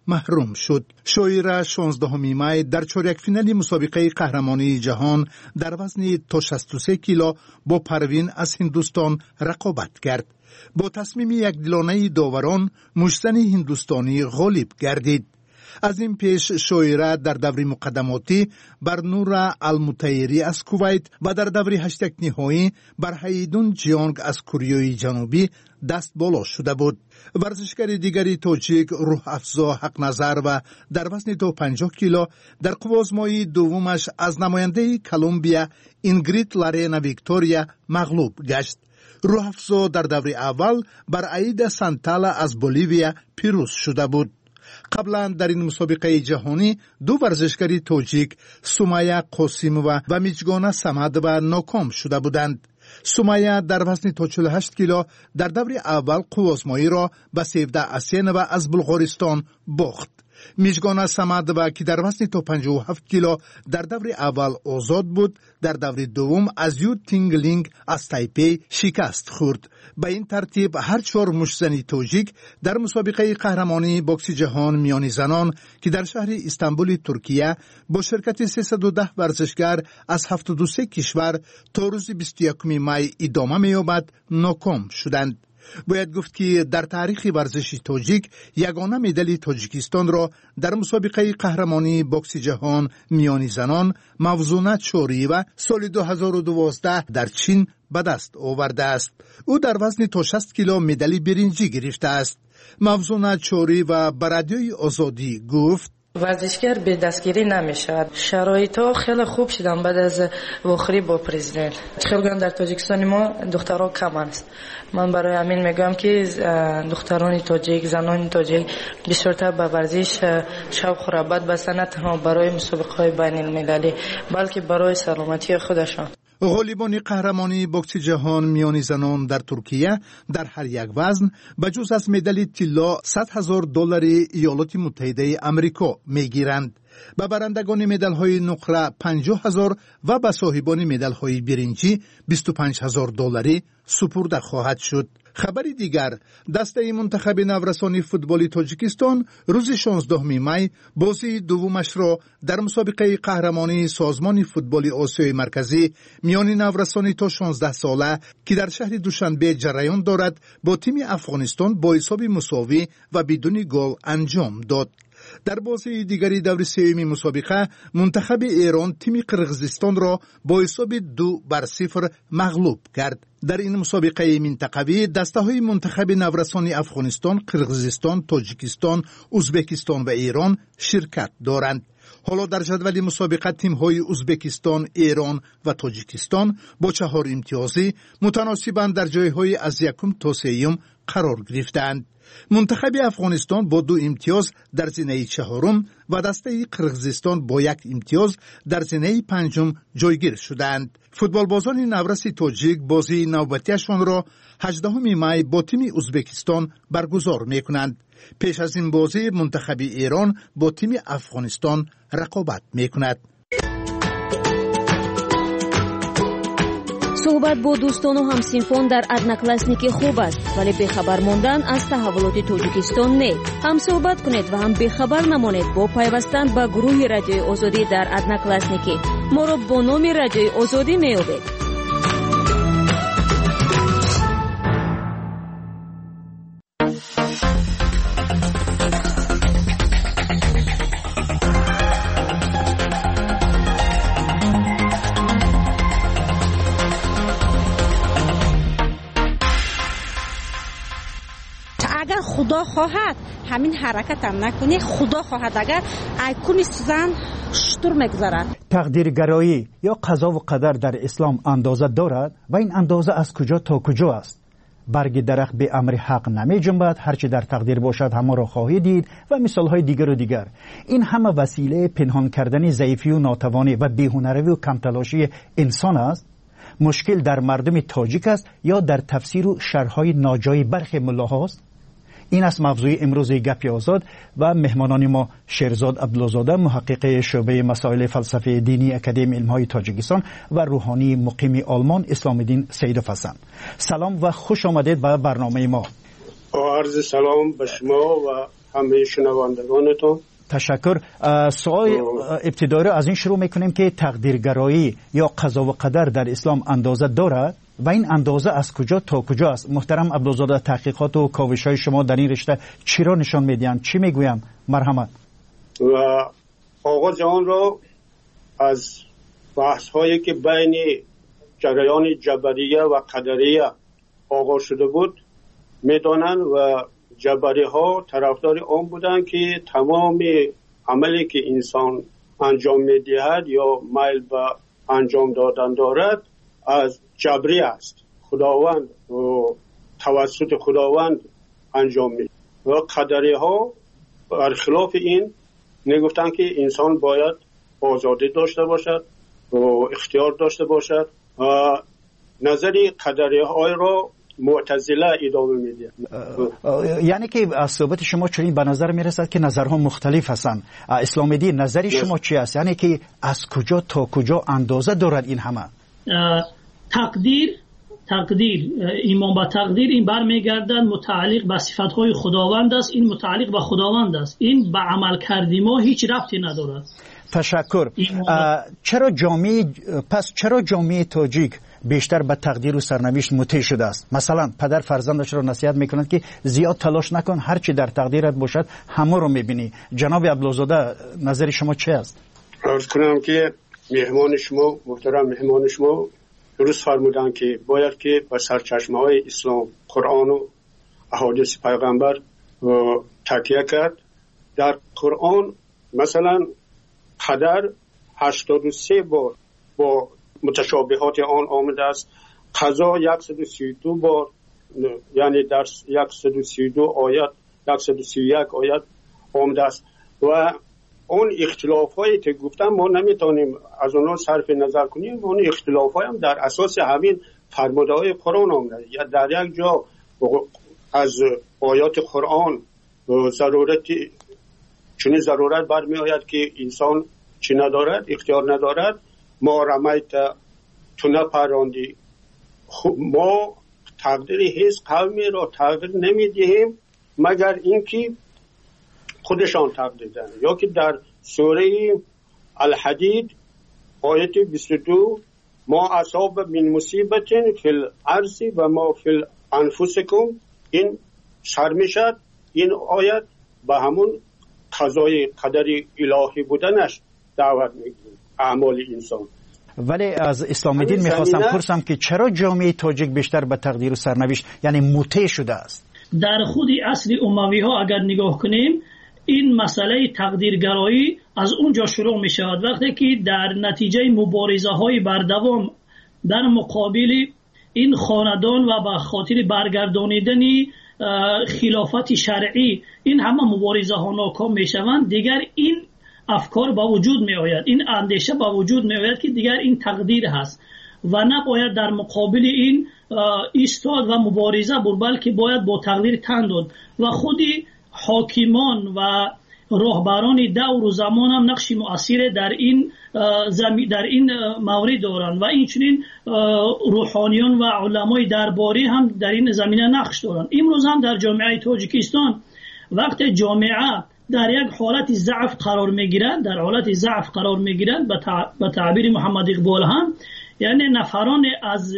محروم شد. شویره 16 می در چهارک فینال مسابقه قهرمانی جهان در وزن تا 63 کیلو با پروین از هندوستان رقابت کرد. با تصمیم یکدلانه داوران مشتن هندوستانی غالب گردید. از این پیش شویره در دور مقدماتی بر نور المتایری از کویت و در دور هشتگ نهایی بر هیدون جیانگ از کوریای جنوبی دست بالا شده بود. ورزشکار دیگری تاجیک روح افزا حق نظر و در وزن تا 50 کیلو در قوازمایی دومش از نماینده کلمبیا اینگریت لارینا ویکتوریا مغلوب گشت. روح افزا در دور اول بر عیدا سانتالا از بولیویا پیروز شده بود. قبلا در این مسابقه جهانی دو ورزشکاری تاجیک سومایا قاسیمووا و میجگانا سمدووا ناکام شده بودند. سومایا در وزن تا 48 کیلو در دور اول قوازمایی را به 17 اسینووا از بلغارستان باخت. میجگانا سمدووا که در وزن تا 57 کیلو در دور اول آزاد بود در دور دوم از یو تینگلینگ از تایپی شکست خورد. به این ترتیب هر 4 مشتزنی تاجیک در مسابقه قهرمانی بوکس جهان میان زنان که در شهر استانبول ترکیه با شرکت 310 ورزشکار از 73 کشور تا روز 21 می ادامه می‌یابد ناکام شدند. باید گفت که در تاریخ ورزش تاجیک یگانه مدال تاجیکستان را در مسابقه قهرمانی بوکس جهان میان زنان موزونه چوریوا سال 2012 در چین به دست آورده است. او در وزن تا 60 کیلو مدال برنجی گرفته است. موزونه چوریوا به رادیوی آزادی گفت: ورزشگر به دستگیری نمیشود. شرایطا خیلی خوب شدن بعد از واخری با پرزیدنت. خیلی در تاجیکستان ما دخترها کم است. من برای همین میگم که دختران تاجیک، زنان تاجیک بیشتر به ورزش شوق و رغبت بستن، نه تنها برای مسابقه‌های بین المللی بلکه برای سلامتی خودشان. غالیبان قهرمانی بوکس جهان میان زنان در ترکیه در هر یک وزن بجز از مدال طلا $100,000 ایالات متحده آمریکا میگیرند. به برندگان مدال های نقره 50,000 و به صاحبان مدال های برنجی $25,000 سپرده خواهد شد. خبری دیگر، دسته منتخب نورسان فوتبال تاجیکستان روز 16 می بازی دومش را در مسابقه قهرمانی سازمان فوتبال آسیای مرکزی میان نورسان تا 16 ساله که در شهر دوشنبه جریان دارد با تیم افغانستان با حساب مساوی و بدون گل انجام داد. در بازی دیگری دور سوم مسابقه منتخب ایران تیم قرغیزستان را با حساب 2-0 مغلوب کرد. در این مسابقه منطقوی دسته های منتخب نورسان افغانستان، قرغیزستان، تاجیکستان، ازبکستان و ایران شرکت دارند. حالا در جدول مسابقه تیم های ازبکستان، ایران و تاجیکستان با 4 امتیازی متناسباً در جای های از 1 تا 3 قرار گرفتند. منتخب افغانستان با 2 امتیاز در زینه 4 و دسته قرغیزستان با 1 امتیاز در زینه 5 جایگیر شدند. فوتبالبازان نورس تاجیک بازی نوبتیشان را 18 می با تیم ازبکستان برگزار میکنند. پیش از این بازی منتخب ایران با تیم افغانستان رقابت میکند. صحبت با دوستان و همسینفان در ادناکلاسنیکی خوب است، ولی بخبر ماندن از تحولات تاجیکستان نه. هم صحبت کنید و هم بخبر نمانید با پیوستن به گروه رادیوی آزادی در ادناکلاسنیکی. ما را با نام رادیوی آزادی میابید. خدا خواهد همین حرکت هم نکنی، خدا خواهد اگر ایکون سوزن شطور میگذارد. تقدیرگرایی یا قضا و قدر در اسلام اندازه دارد و این اندازه از کجا تا کجا است؟ برگ درخت به امر حق نمی جنبد، هرچه در تقدیر باشد همه را خواهی دید و مثالهای دیگر و دیگر. این همه وسیله پنهان کردن ضعیفی و ناتوانی و بی‌هنری و کمتلاشی انسان است. مشکل در مردم تاجیک است یا در تفسیر و شرحهای ناجای برخی ملاهاست؟ این است موضوع امروز گپ آزاد و مهمانان ما شیرزاد عبدالله‌زاده محقق شعبه مسائل فلسفه دینی اکادمی علم‌های تاجیکستان و روحانی مقیم آلمان اسلام الدین سیدوف هستند. سلام و خوش آمدید به برنامه ما. عرض سلام به شما و همه شنوندگانتون. تشکر. سوال ابتدایی از این شروع میکنیم که تقدیرگرایی یا قضا و قدر در اسلام اندازه دارد و این اندازه از کجا تا کجا است؟ محترم عبدالزاده، تحقیقات و کاوش های شما در این رشته چی را نشان میدهند؟ چی میگویم؟ مرحمت. و آغاز آن را از بحث هایی که بین جریان جبریه و قدریه آغاز شده بود میدانند و جبری ها طرفدار آن بودند که تمام عملی که انسان انجام میدهد یا میل به انجام دادن دارد از جبری است، خداوند و توسط خداوند انجام میده. و قدری ها برخلاف این میگفتند که انسان باید آزادی داشته باشد و اختیار داشته باشد. و نظری قدری های را معتزله ادامه میده. یعنی که از صحبت شما چنین به نظر میرسد که نظرها مختلف هستند. اسلام دین نظری شما چی است؟ یعنی که از کجا تا کجا اندازه دارد این همه؟ تقدیر ایمان به تقدیر این برمیگردد متعلق به صفاتهای خداوند است. این متعلق به خداوند است، این به عمل کردی ما هیچ ربطی ندارد. تشکر. چرا جامعه تاجیک بیشتر به تقدیر و سرنوشت مطیع شده است؟ مثلا پدر فرزندش را نصیحت میکند که زیاد تلاش نکن، هر چی در تقدیرت باشد همه رو میبینی. جناب عبدالزاده، نظر شما چه است؟ عرض کنم که محترم مهمان شما درست فرمودن که باید که به سرچشمه های اسلام، قرآن و احادیث پیغمبر تکیه کرد. در قرآن مثلا قدر 83 بار با متشابهات آن آمده است. قضا 132 بار، یعنی در 132 آیت 131 آیت آمده است. و اون اختلاف هایی که گفتم ما نمیتونیم از اونها صرف نظر کنیم. اون اختلاف های هم در اساس همین فرموده های قرآن آمده. یا در یک جا از آیات قرآن چنین ضرورت برمی آید که انسان چی ندارد، اختیار ندارد. ما رمیت تو نپراندی. ما تقدیر هیچ قومی را تقدیر نمیدهیم مگر اینکه خودشان تقدیر دهند. یا که در سوره الحدید آیت 22 ما اصاب من مصیبت فی الارض و ما فی انفسکم، این سر میشد. این آیت به همون قضای قدری الهی بودنش دعوت میگیره، اعمال انسان. ولی از اسلام دین میخواستم پرسم که چرا جامعه تاجیک بیشتر به تقدیر و سرنوشت یعنی مطیع شده است؟ در خود اصل اموی ها اگر نگاه کنیم این مسئله تقدیرگرایی از اونجا شروع می شود. وقتی که در نتیجه مبارزه های بردوام در مقابل این خاندان و به خاطر برگردانیدن خلافت شرعی این همه مبارزه ها ناکام می شوند، دیگر این افکار با وجود می آید، این اندیشه با وجود می آید که دیگر این تقدیر هست و نباید در مقابل این ایستاد و مبارزه بود، بلکه باید با تقدیر تن داد. و خودی حاکمان و راهبران دور و زمان هم نقش مؤثر در این مورد دارند و اینچنین روحانیان و علمای درباری هم در این زمینه نقش دارند. امروز هم در جامعه تاجیکستان وقتی جامعه در یک حالت ضعف قرار میگیرند به تعبیر محمد اقبال هم، یعنی نفران از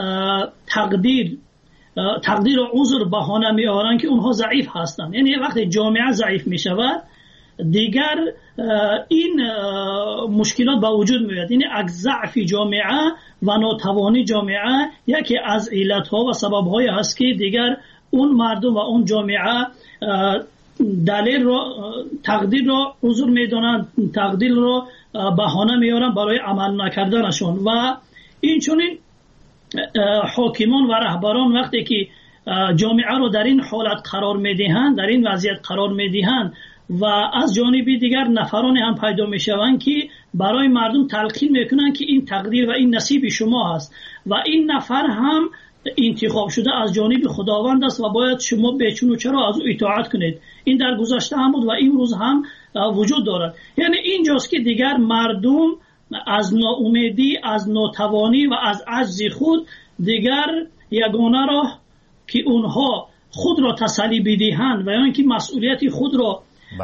تقدیر و عذر بهانه می آورند که اونها ضعیف هستند. یعنی وقتی جامعه ضعیف می شود دیگر این مشکلات با وجود می آید. یعنی از ضعف جامعه و ناتوانی جامعه یکی از علتها و سببهای هست که دیگر اون مردم و اون جامعه دلیل را تقدیر را عذر می دانند، تقدیر را بهانه می آورند برای عمل نکردنشون. و این چنین حاکمان و رهبران وقتی که جامعه رو در این حالت قرار میدهند، در این وضعیت قرار میدهند و از جانب دیگر نفران هم پیدا میشوند که برای مردم تلقین میکنند که این تقدیر و این نصیب شما هست و این نفر هم انتخاب شده از جانب خداوند است و باید شما بچون و چرا از او اطاعت کنید. این در گذشته هم بود و امروز هم وجود دارد. یعنی اینجاست که دیگر مردم از ناامیدی، از ناتوانی و از عجز خود دیگر یگانه راه که اونها خود را تسلی بدهند و یا اینکه مسئولیت خود را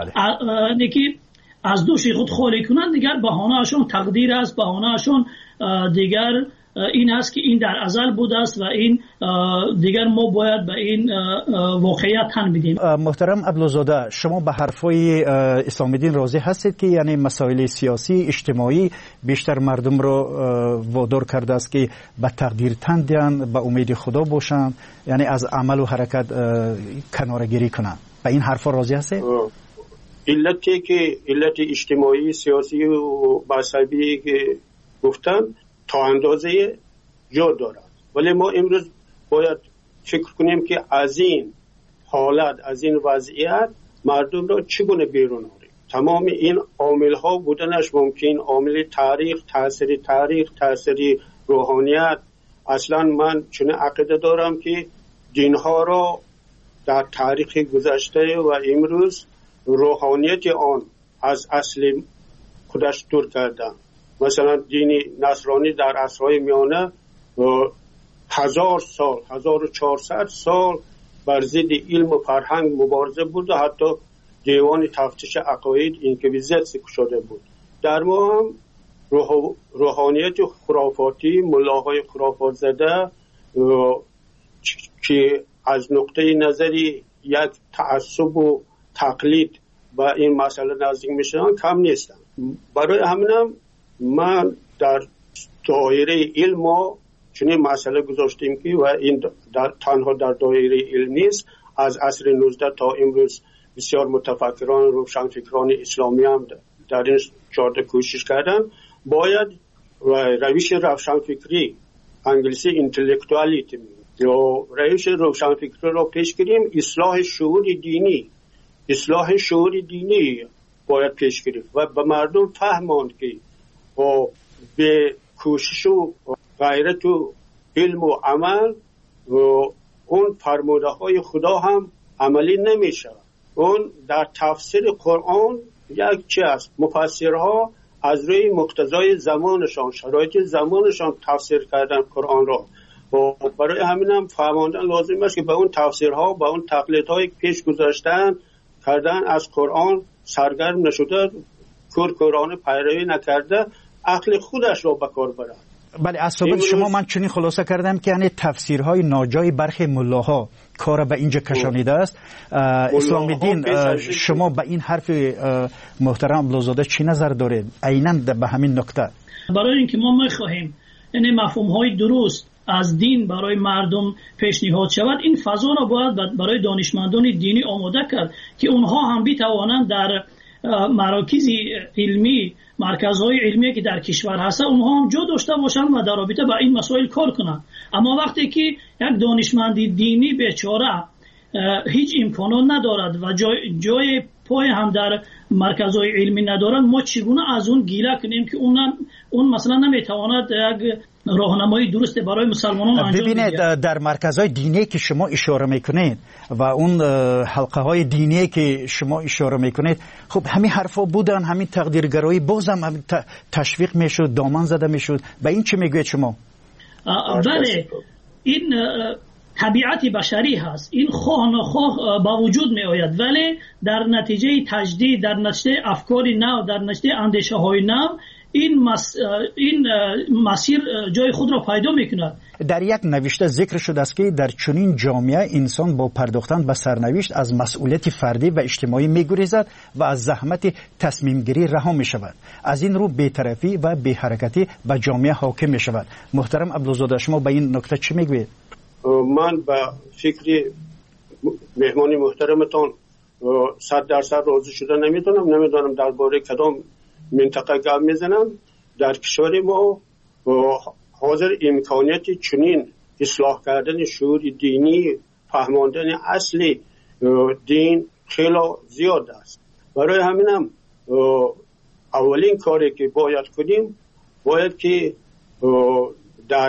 از دوش خود خالی کنند، دیگر بهانه‌شان تقدیر است، بهانه‌شان دیگر این است که این در ازل بوده است و این دیگر ما باید به این واقعیت تن بدیم. محترم عبدالزاده، شما به حرفای اسلام دین راضی هستید که یعنی مسائل سیاسی اجتماعی بیشتر مردم رو وادار کرده است که به تقدیر تن دهند، به امید خدا باشند، یعنی از عمل و حرکت کناره‌گیری کنند؟ به این حرفا راضی هستید؟ علتی که علت اجتماعی سیاسی و مذهبی که گفتن تا اندازه جا دارد، ولی ما امروز باید فکر کنیم که از این حالت، از این وضعیت مردم را چگونه بیرون آوریم. تمام این عامل ها بودنش ممکن، عامل تاثیر تاثیر روحانیت. اصلا من چون عقیده دارم که دین ها را در تاریخ گذشته و امروز روحانیت آن از اصل خودش دور کردن. مثلا دین نصرانی در عصرهای میانه 1000 سال 1400 سال بر ضد علم و فرهنگ مبارزه بود و حتی دیوان تفتیش عقاید اینکویزیت شده بود. در ما هم روحانیت خرافاتی، ملاهای خرافات زده که از نقطه نظری یک تعصب و تقلید با این مسئله نزدیک میشن کم نیستن. برای همینم من در دایره علم چنین مسئله گذاشتیم که و این تنها در دایره علم نیست، از عصر 19 تا امروز بسیار متفکران روشنفکران اسلامی هم در این جاده کوشش کردن. باید روش روشنفکری، انگلیسی اینتלקچوالیتی یا روش روشنفکری را پیش گیریم. اصلاح شعور دینی باید پیش گرفت و به مردم فهماند که به کوشش و غیرت و علم و عمل و اون فرموده های خدا هم عملی نمیشه. اون در تفسیر قرآن یک چی است، مفسرها از روی مقتضای زمانشان، شرایط زمانشان تفسیر کردن قرآن را و برای همین هم فهماندن لازم است که به اون تفسیرها، به اون تقلیدهای پیش گذاشتن کردن از قرآن سرگرم نشده، قرآن پیروی نکرده، عقل خودش را به کار برد. بله، از صحبت شما من چنین خلاصه کردم که یعنی تفسیرهای ناجای برخی ملاها کار به اینجا کشانیده است. اسلام دین، شما به این حرف محترم عبدالزاده چی نظر دارید عیناً به همین نکته؟ برای اینکه ما می‌خواهیم یعنی مفهوم‌های درست از دین برای مردم پیشنهاد شود، این فضا را باید برای دانشمندان دینی آماده کرد که اونها هم بتوانند در مراکز علمی، مرکزهای علمی که در کشور هست اونها هم جا داشته باشند و در رابطه با این مسائل کار کنند. اما وقتی که یک دانشمند دینی بیچاره هیچ امکانات ندارد و جای پای هم در مرکزهای علمی ندارند، ما چگونه از اون گیله کنیم که اون مثلا نمیتواند یک راهنمایی درست برای مسلمانان انجام بده؟ ببینید، در مرکزهای دینی که شما اشاره میکنید و اون حلقه های دینی که شما اشاره میکنید، خب همین حرفا بودن، همین تقدیرگرایی بازم تشویق میشد، دامن زده میشد. به این چی میگوید شما؟ بله، این طبیعت بشری هست، این خواه نخواه با وجود می آید، ولی در نتیجه تجدید، در نتیجه افکار نو، در نتیجه اندیشه های نو این مسیر جای خود را پیدا میکند. در یک نوشته ذکر شده است که در چنین جامعه انسان با پرداختن به سرنوشت از مسئولیت فردی و اجتماعی میگریزد و از زحمت تصمیم گیری رها می شود. از این رو بی‌طرفی و بی‌حرکتی به جامعه حاکم می شود. محترم عبدالزاده، شما به این نکته چی میگوید؟ من به فکر مهمانی محترمتان 100% راضی شده نمیدونم درباره کدام منطقه گپ میزنم. در کشور ما حاضر امکانیت چنین اصلاح کردن شعور دینی، فهماندن اصل دین خیلی زیاد است. برای همینم اولین کاری که باید کنیم، باید که در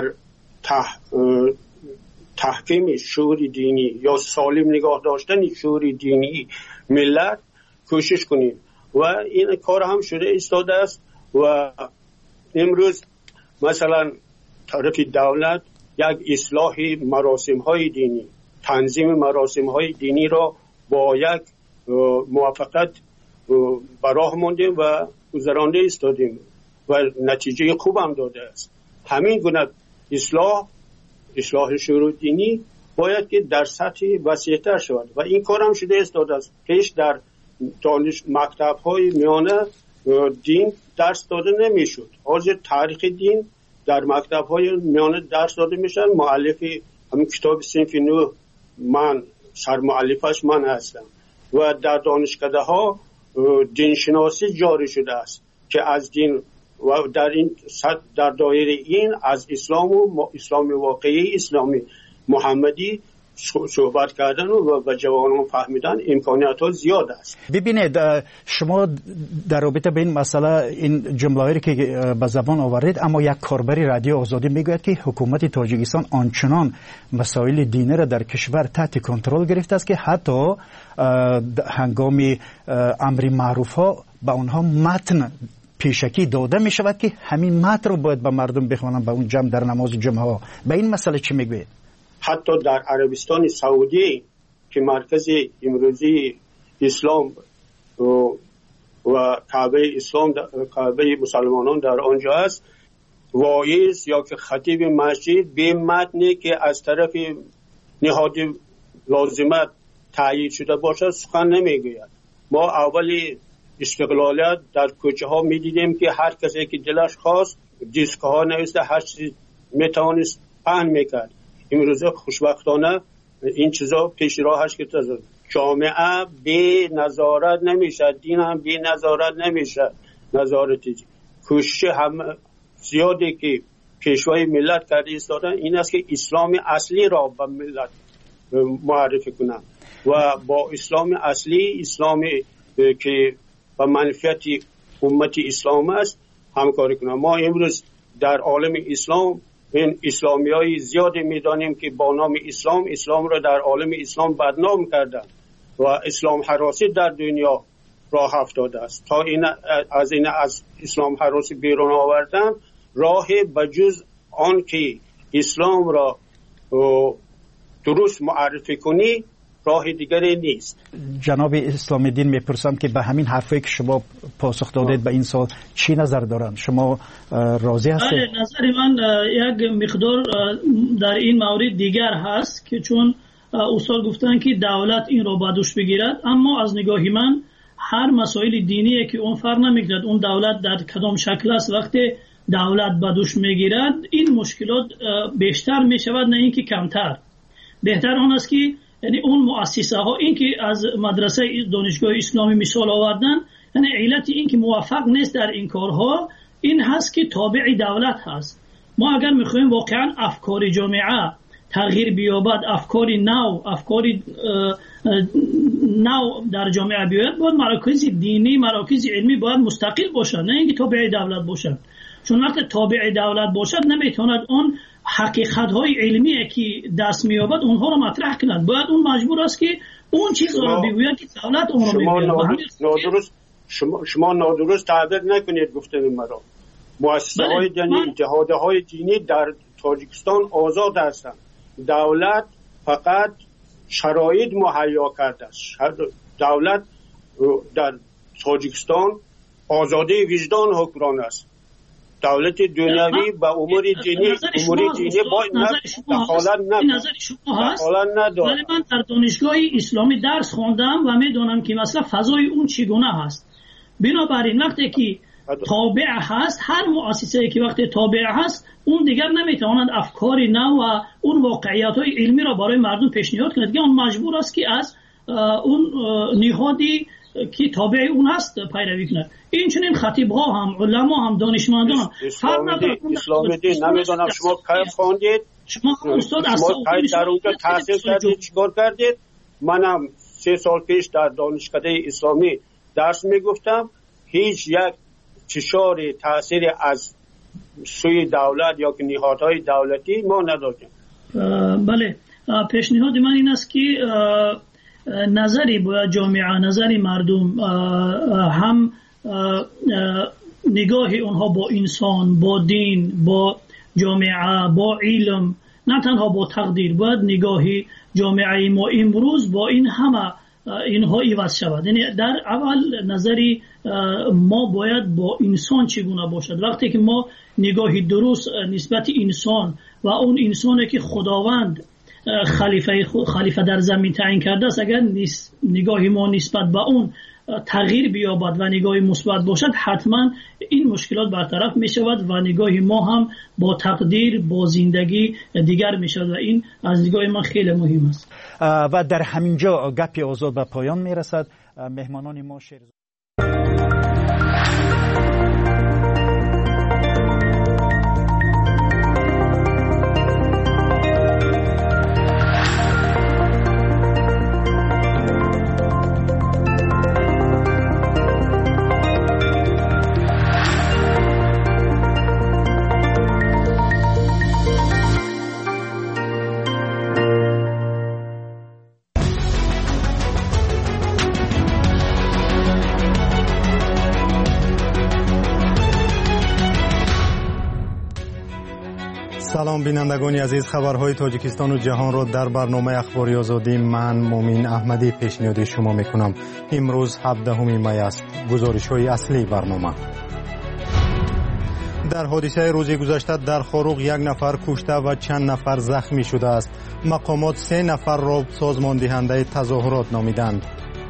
تحکیم شعور دینی یا سالم نگاه داشتن شعور دینی ملت کوشش کنیم و این کار هم شده ایستاده است. و امروز مثلا طرف دولت یک اصلاح مراسم های دینی، تنظیم مراسم های دینی را با یک موافقت به راه ماندیم و گذرانده ایستادیم و نتیجه خوب هم داده است. همین گونه اصلاح شروع دینی باید که در سطح وسیع‌تر شود و این کار هم شده است. پیش در مکتب های میانه دین درس داده نمیشد. حاضر تاریخ دین در مکتب های میانه درس داده میشن. مؤلف همین کتاب صنف نو من سرمؤلفش من هستم و در دانشکده ها دینشناسی جاری شده است که از دین و در دایره این از اسلام و اسلام واقعی اسلامی محمدی صحبت کردن و به جوانان فهمیدن امکانیت ها زیاد است. ببینید شما در رابطه به این مسئله این جمله‌ای که به زبان آورید، اما یک کاربری رادیو آزادی میگوید که حکومت تاجیکستان آنچنان مسائل دینی را در کشور تحت کنترل گرفته است که حتی هنگام امر معروف ها به اونها متن پیشکی داده می شود که همین متن رو باید به مردم بخوانند به اون جمع در نماز جمعه ها. به این مسئله چی میگوید؟ حتی در عربستان سعودی که مرکز امروزی اسلام و کعبه مسلمانان در آنجا است، واعظ یا که خطیب مسجد به متنی که از طرف نهاد لازمت تایید شده باشد سخن نمیگوید. ما اولی استقلالیت در کوچه ها می دیدیم که هر کسی که دلش خواست دیسک ها نوشته هر چیز میتوانست پهن میکرد. امروزه خوشبختانه این چیزا پیش راهش که جامعه بی نظارت نمیشه، دین هم بی نظارت نمیشه. نظارتی کوشش هم زیادی که پیشوای ملت کرده ایستادن این است که اسلام اصلی را به ملت معرفی کنن و با اسلام اصلی، اسلامی که به منفعت امت اسلام است همکاری کنن. ما امروز در عالم اسلام این اسلامی های زیادی میدانیم که با نام اسلام را در عالم اسلام بدنام کردن و اسلام هراسی در دنیا راه افتاده است. تا از اسلام هراسی بیرون آوردن راه بجز آن که اسلام را درست معرفی کنی راه دیگری نیست. جناب اسلام دین میپرسم که به همین حرفی که شما پاسخ دادید به این سوال چی نظر دارن؟ شما راضی هستید؟ نظر من یک مقدار در این مورد دیگر هست که چون استاد گفتن که دولت این را به دوش بگیرد، اما از نگاه من هر مسائل دینی که اون فرق نمیکند اون دولت در کدام شکل است، وقتی دولت به دوش میگیرد این مشکلات بیشتر میشود نه اینکه کمتر. بهتر آن است که یعنی اون مؤسسه ها این که از مدرسه دانشگاه اسلامی مثال آوردن، یعنی علت این که موفق نیست در این کارها این هست که تابع دولت هست. ما اگر میخوایم واقعا افکار جامعه تغییر بیابد، افکار نو در جامعه بیاید، باید مراکز دینی، مراکز علمی باید مستقل باشد نه اینکه تابع دولت باشد. چون وقتی تابع دولت باشد نمیتواند اون حقیقت‌های علمی که دست می‌یابد اونها رو مطرح کند. باید اون مجبور است که اون چیز رو بگوید که دولت اون رو بگوید. شما نادرست تعبیر نکنید گفتن مرا. مؤسسه‌های دینی، اتحادهای دینی در تاجیکستان آزاد هستند. دولت فقط شرایط مهیا کرده است. دولت در تاجیکستان آزادی وجدان حکمران است. دولت دنیوی به امور دینی باید دخالت نداره. ولی من در دانشگاه اسلامی درس خواندم و میدونم که مثلا فضای اون چگونه هست. بنابراین وقتی که تابع هست، هر مؤسسه‌ای که وقتی تابع هست اون دیگر نمیتواند افکار نو و اون واقعیت‌های علمی را برای مردم پیشنهاد کند دیگه اون مجبور است که از اون نهادی که تابع اون هست پیروی کند. این چنین خطیب‌ها هم، علما هم، دانشمندان هم اسلام دین نمیدونم شما کار خواندید، شما استاد در اونجا تحصیل کردید، چیکار کردید؟ منم 3 سال پیش در دانشکده اسلامی درس میگفتم، هیچ یک فشار تاثیر از سوی دولت یا که نهادهای دولتی ما نداشتیم. بله، پیشنهاد من این است که نظری باید جامعه، نظری مردم، هم نگاه اونها با انسان، با دین، با جامعه، با علم نه تنها با تقدیر، باید نگاهی جامعه ما امروز با این همه اینها عوض شود. یعنی در اول نظری ما باید با انسان چگونه باشد. وقتی که ما نگاهی درست نسبت انسان و اون انسانی که خداوند خلیفه در زمین تعیین کرده است، اگر نگاهی ما نسبت به اون تغییر بیابد و نگاهی مثبت باشد، حتما این مشکلات برطرف می شود و نگاهی ما هم با تقدیر، با زندگی دیگر می شود و این از نگاه من خیلی مهم است. و در همینجا گپی آزاد به پایان می رسد. مهمانان ما سلام بینندگان عزیز، خبرهای تاجیکستان و جهان را در برنامه اخباری آزادی من مومین احمدی پیشنهاد شما میکنم. امروز 17 می است. گزارش‌های اصلی برنامه: در حادثه روز گذشته در خاروق 1 نفر کشته و چند نفر زخمی شده است. مقامات 3 نفر را سازمان دهنده تظاهرات نامیدند.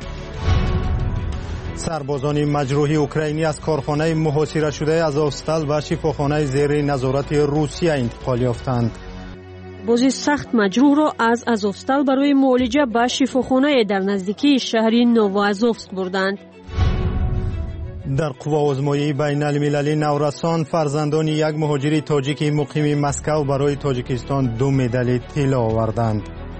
سربازان مجروح اوکراینی از کارخانه محاصره شده آزوفستال و شفاخانه زیر نظارت روسیه انتقال یافتند. بازی سخت مجروح را از آزوفستال برای معالجه به شفاخانه در نزدیکی شهر نووازوفسک بردند. در قواآزمایی بین المللی نورسان فرزندان یک مهاجر تاجیک مقیم مسکو برای تاجیکستان 2 مدال طلا آوردند.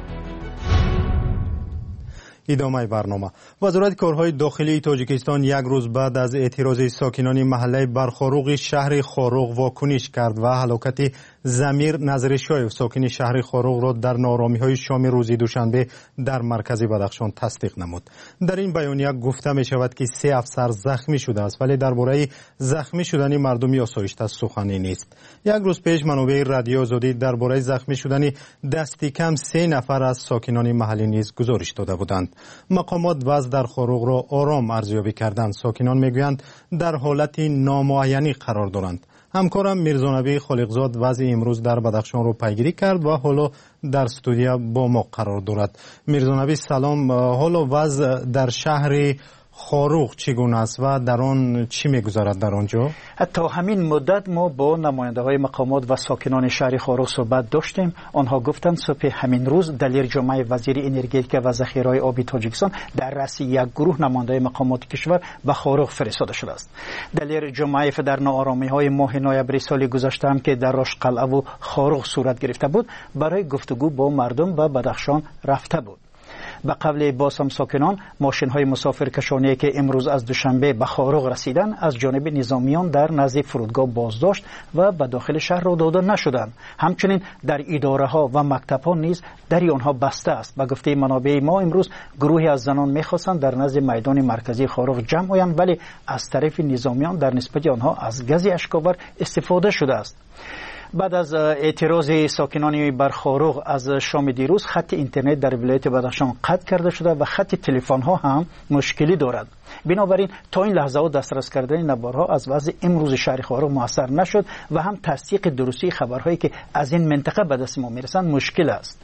ادامه برنامه: وزارت کارهای داخلی تاجیکستان 1 روز بعد از اعتراض ساکنان محله برخاروق شهر خاروق واکنش کرد و هلاکت زمیر نظرشایف ساکن شهر خاروق را در ناآرامی‌های شام روز دوشنبه در مرکز بدخشان تصدیق نمود. در این بیانیه گفته می شود که 3 افسر زخمی شده است، ولی درباره زخمی شدن مردم آسایشته سخنی نیست. 1 روز پیش منابع رادیو آزادی درباره زخمی شدن دستی کم 3 نفر از ساکنان محلی نیز گزارش داده بودند. مقامات وضع در خاروق را آرام ارزیابی کردند. ساکنان میگویند در حالت نامعینی قرار دارند. همکارم میرزانبی خالقزاد وضع امروز در بدخشان رو پیگیری کرد و حالا در استودیو با ما قرار دارد. میرزانبی سلام، حالا وضع در شهر خاروق چگونه است و در آن چی میگذرد در آنجا؟ تا همین مدت ما با نماینده های مقامات و ساکنان شهر خاروق صحبت داشتیم. آنها گفتند صبح همین روز دلیر جمعه وزیر انرژی و ذخیره آبی تاجیکستان در رأس 1 گروه نماینده مقامات کشور به خاروق فرستاده شده است. دلیر جمعه در ناآرامی های ماه نوامبر سال گذشته هم که در راشقلعه و خاروق صورت گرفته بود برای گفتگو با مردم و بدخشان رفته بود. به قبل باز هم ساکنان ماشین های مسافرکشانی که امروز از دوشنبه به خاروق رسیدن از جانب نظامیان در نزد فرودگاه بازداشت و به داخل شهر را داده نشدند. همچنین در اداره ها و مکتب ها نیز در آنها بسته است. به گفته منابع ما امروز گروهی از زنان می‌خواستند در نزد میدان مرکزی خاروق جمع آیند، ولی از طرف نظامیان در نسبت آنها از گاز اشک‌آور استفاده شده است. بعد از اعتراض ساکنان بر خاروق از شام دیروز خط اینترنت در ولایت بدخشان قطع کرده شده و خط تلفن ها هم مشکلی دارد. بنابراین تا این لحظه دسترس کردن نوارها از وضع امروز شهر خاروق موثر نشد و هم تصدیق درستی خبرهایی که از این منطقه به دست ما میرسند مشکل است.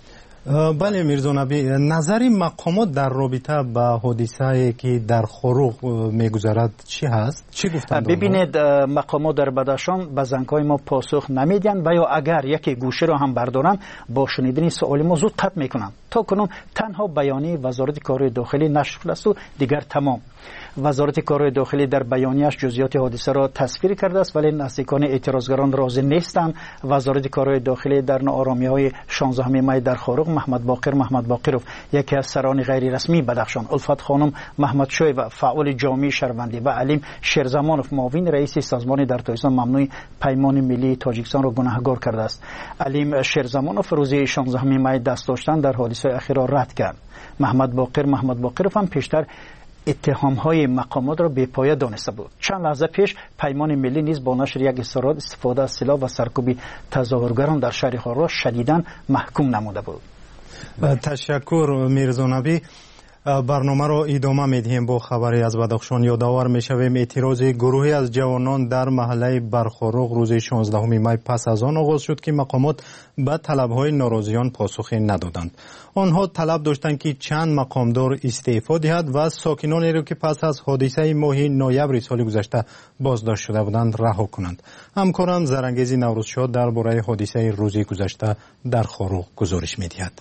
بله میرزانبی، نظر مقامات در رابطه با حادثه‌ای که در خاروق میگذرد چی هست؟ چی گفتند؟ ببینید، مقامات در بدخشان به زنگ‌های ما پاسخ نمیدن و یا اگر یکی گوشه را هم بردارن با شنیدن سوال ما زود قطع میکنن. تا کنون تنها بیانیه وزارت کارهای داخلی نشر شده است و دیگر تمام. وزارت کارهای داخلی در بیانیه‌اش جزئیات حادثه را تصویر کرده است، ولی نزدیکان اعتراضگران راضی نیستند. وزارت کارهای داخلی در ناآرامی‌های 16 می در خاروق محمد باقرov یکی از سران غیر رسمی بدخشان، الفت خانم محمد شوی و فعال جامعه شهروندی و علیم شیرزمانوف معاون رئیس سازمان در تاجیکستان ممنوع پیمان ملی تاجیکستان را گناهکار کرده است. علیم شیرزمانوف روز 16 می دست داشتن در حادثه اخیر را رد کرد. محمد باقرov هم پیشتر اتهام‌های مقامات را بی‌پایه دانسته بود. چند لحظه پیش پیمان ملی نیز با نشر یک اظهارات استفاده از سلاح و سرکوب تظاهرگران در شهر خرج شدیداً محکوم نموده بود. تشکر میرزا نبی. برنامه را ادامه میدهیم با خبری از بدخشان. یادآور میشویم اعتراض گروهی از جوانان در محله برخوروغ روز 16 می پس از آن آغاز شد که مقامات به طلبهای ناراضیان پاسخی ندادند. آنها طلب داشتند که چند مقامدار استعفا دهد و ساکنانی را که پس از حادثه ماه نوامبر سال گذشته بازداشت شده بودند رها کنند. همکارم زرانگیز نوروزشاه درباره حادثه روز گذشته در خوروغ گزارش میدهد.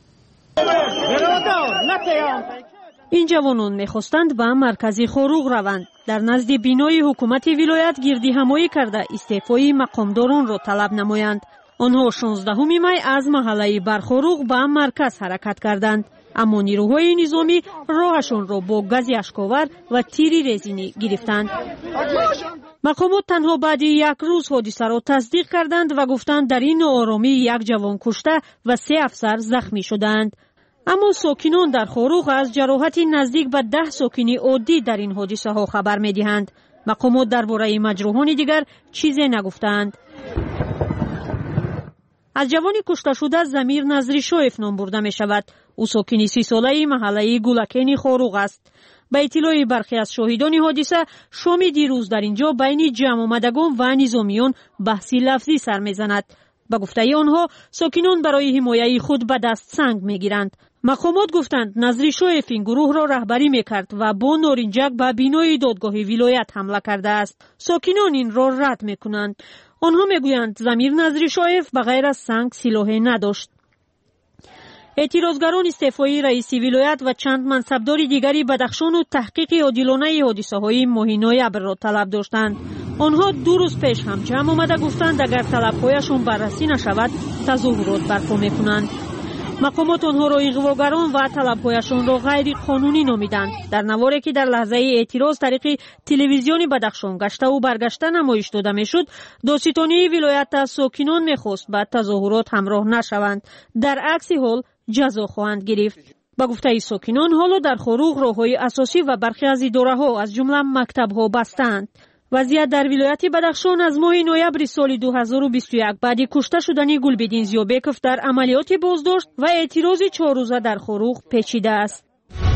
این جوانان میخواستند به مرکزی خوروغ روند. در نزد بینای حکومت ولایت گردی همایی کرده استعفای مقامداران را طلب نمایند. آنها 16 می از محله برخوروغ به مرکز حرکت کردند، اما نیروهای نظامی راهشان را با گاز اشکاور و تیر رزینی گرفتند. مقامات تنها بعد یک روز حادثه را تصدیق کردند و گفتند در این ناآرامی یک جوان کشته و 3 افسر زخمی شدند. اما ساکنان در خوروغ از جراحت نزدیک به 10 ساکن عادی در این حادثه ها خبر می دهند. مقامات درباره مجروحان دیگر چیزی نگفتند. از جوانی کشته شده زمیر نظری شایف نام برده می شود. او ساکن 30 ساله محله گولکین خوروغ است. به اطلاع برخی از شاهدان حادثه، شام دیروز در اینجا بین جمع آمدگان و نظامیان بحثی لفظی سر می زند. به گفته آنها ساکنان برای حمایت خود به دست سنگ می گیرند. مقامات گفتند نظری شایف این گروه را رهبری می کرد و با نارنجک به بینای دادگاه ولایت حمله کرده است. ساکنان این را رد می کنند. آنها می گویند زمیر نظری شایف بغیر از سنگ سلاحی نداشت. اعتراضگران استعفای رئیس ولایت و چند منصبدار دیگری بدخشان و تحقیق عادلانه حادثه های ماه نوامبر را طلب داشتند. آنها 2 روز پیش هم جمع آمده گفتند اگر طلبهایشان بررسی نشود تظاهرات برپا میکنند. مقامات آنها را اغواگران و طلبهایشان را غیر قانونی نامیدند. در نواری که در لحظه اعتراض طریق تلویزیون بدخشان گشته و برگشته نمایش داده میشد، دادستانی ولایت از ساکنان میخواست به تظاهرات همراه نشوند، در عکس حال جزا خواهند گرفت. با گفته ساکنان حالا در خوروغ راههای اساسی و برخی از اداره‌ها از جمله مکتب‌ها بستند. وضعیت در ولایت بدخشان از ماه نوامبر سال 2021 بعد کشته شدن گلبدین زیابکوف در عملیات بازداشت و اعتراض 4 روزه در خوروغ پیچیده است.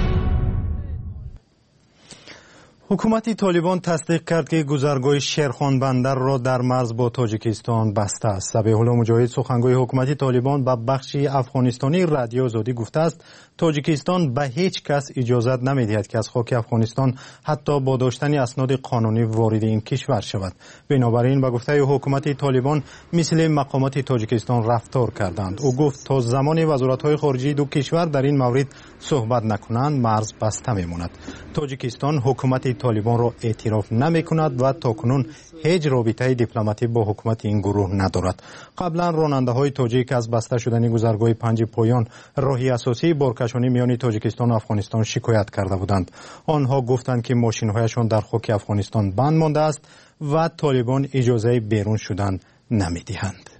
حکومت طالبان تصدیق کرد که گذرگاه شیرخان بندر را در مرز با تاجیکستان بسته است. ذبیح الله مجاهد سخنگوی حکومت طالبان به بخش افغانستانی رادیو آزادی گفته است تاجیکستان به هیچ کس اجازت نمی‌دهد که از خاک افغانستان حتی با داشتن اسناد قانونی وارد این کشور شود. بنابراین به گفته حکومت طالبان مثل مقامات تاجیکستان رفتار کردند. او گفت تا زمان وزارت‌های خارجه دو کشور در این مورد صحبت نکنند مرز بسته میماند. تاجیکستان حکومت طالبان را اعتراف نمی کند و تاکنون هیچ رابطه دیپلماتی با حکومت این گروه ندارد. قبلا راننده های تاجیک از بسته شدن گذرگاه 5 پایان راهی اساسی بارکشانی میان تاجیکستان و افغانستان شکایت کرده بودند. آنها گفتند که ماشین هایشان در خاک افغانستان بند مانده است و طالبان اجازه بیرون شدن نمی دهند.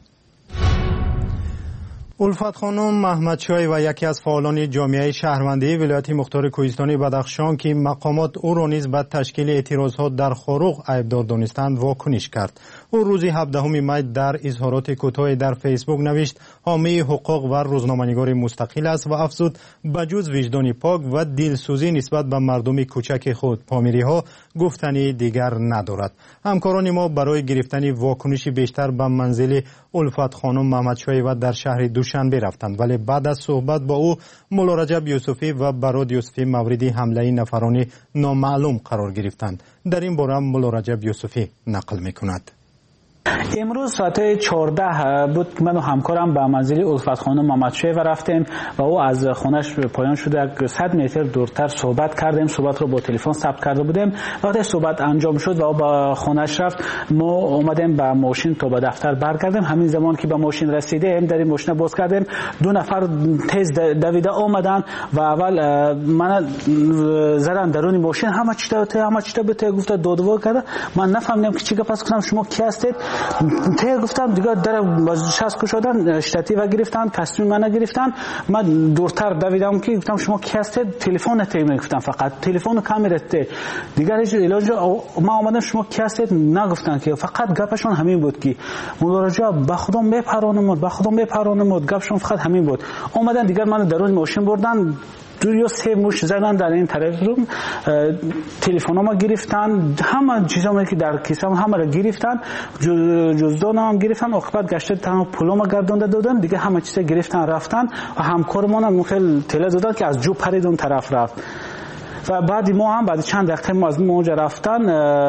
الفت خانم محمدشاهی و یکی از فعالان جامعه شهروندی ولایت مختار کوهستانی بدخشان که مقامات او را نیز به تشکیل اعتراضات در خوروغ عیبدار دانستند واکنش کرد. او روز 17 می در اظهارات کوتاه در فیسبوک نوشت حامی حقوق و روزنامه‌نگار مستقل است و افزود بجز وجدان پاک و دلسوزی نسبت به مردم کوچک خود پامیری ها گفتنی دیگر ندارد. همکاران ما برای گرفتن واکنش بیشتر به منزل الفت خانم محمدشاهی و در شهر دوشنبه رفتند، ولی بعد از صحبت با او مولا رجب یوسفی و براد یوسفی مورد حمله نفران نامعلوم قرار گرفتند. در این باره مولا رجب یوسفی نقل می‌کند. امروز ساعت 14 بود من و همکارم به منزل الفت خانم محمدشاهی رفتیم و او از خونش پایان شده 100 متر دورتر صحبت کردیم. صحبت رو با تلفن ثبت کرده بودیم. وقتی صحبت انجام شد و او به خونش رفت ما اومدیم به ماشین تا به دفتر برگردیم. همین زمان که به ماشین رسیدیم در این ماشین باز کردیم 2 نفر تیز دویده آمدن و اول من زدن درون ماشین همه چی بوده گفت دادوار کرده. من نفهمیدم که چی گپ است. گفتم شما کی هستید؟ ته گفتم دیگه در شاس کشادن اشتاتیو گرفتن کاستوم منو گرفتن من دورتر دویدم که گفتم شما کی هستید تلفن ته گفتم فقط تلفن و کامرا ته دیگه هیچ علاج ما اومدم شما کی هستید نگفتن که فقط گپشون همین بود که مدرجا به خودم بپرونم گپشون فقط همین بود اومدن دیگه منو درون ماشین بردن دو یا سه موش زدن در این طرف رو تلفنامو گرفتن همه چیزایی که در کیسم همه را گرفتن جزدانم هم گرفتن عاقبت گشته تمام پولامو گردونده دادن دیگه همه چیزا گرفتن رفتن و همکارمون هم خیلی تله دادن که از جو پرید اون طرف رفت و بعد ما هم بعد چند دقیقه ما از اونجا رفتن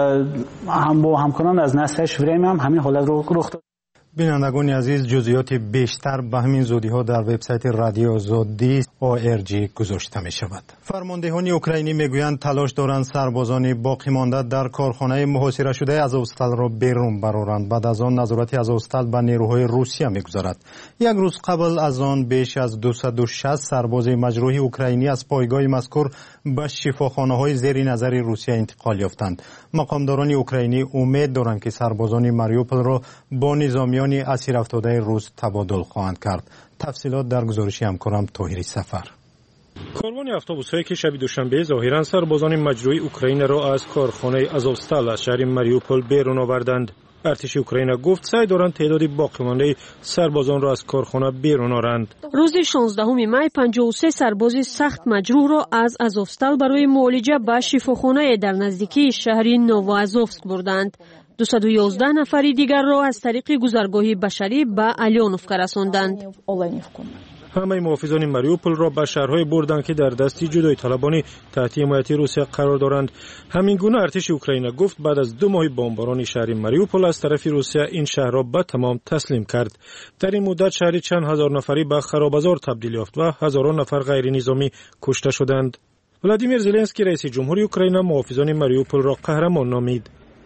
هم با همکاران از نسلش وریم هم همین حالت رو رخ داد. بینندگان عزیز جزئیات بیشتر به همین زودی ها در وبسایت رادیو زودی ORG گذاشته می شود. فرماندهان اوکراینی میگویند تلاش دارند سربازان باقی مانده در کارخانه محاصره شده آزوفستال را بیرون برآورند. بعد از آن نظارت آزوفستال به نیروهای روسیه میگذارد. یک روز قبل از آن بیش از 260 سرباز مجروح اوکراینی از پایگاه مذکور به شفاخانه های زیر نظر روسیه انتقال یافتند. مقامداران اوکراینی امید دارند که سربازان ماریوپول را با نظامیان اسیر افتاده روس تبادل خواهند کرد. تفصیلات در گزارش همکارم طاهری سفر. کاروان اتوبوس‌هایی که شب دوشنبه ظاهراً سربازان مجروح اوکراین را از کارخانه آزوفستال از شهر ماریوپول بیرون آوردند. ارتش اوکراین گفت سعی دارند تعدادی باقی مانده سربازان را از کارخانه بیرون آورند. روز 16 می 53 سرباز سخت مجروح را از آزوفستال برای معالجه به شفاخانه در نزدیکی شهر نووازوفسک بردند. 211 نفری دیگر را از طریق گذرگاهی بشری به الیونوفکا رساندند. همه محافظان ماریوپول را به شهرهای بردند که در دستی جدای طلبانی تحت حمایت روسیه قرار دارند. همین گونه ارتش اوکراین گفت بعد از 2 ماه بمباران شهر ماریوپول از طرف روسیه این شهر را به تمام تسلیم کرد. در این مدت شهری چند هزار نفری به خرابزار تبدیل یافت و هزاران نفر غیر نظامی کشته شدند. ولادیمیر زلنسکی رئیس جمهوری اوکراین محافظان ماریوپول را قهرمان نامید.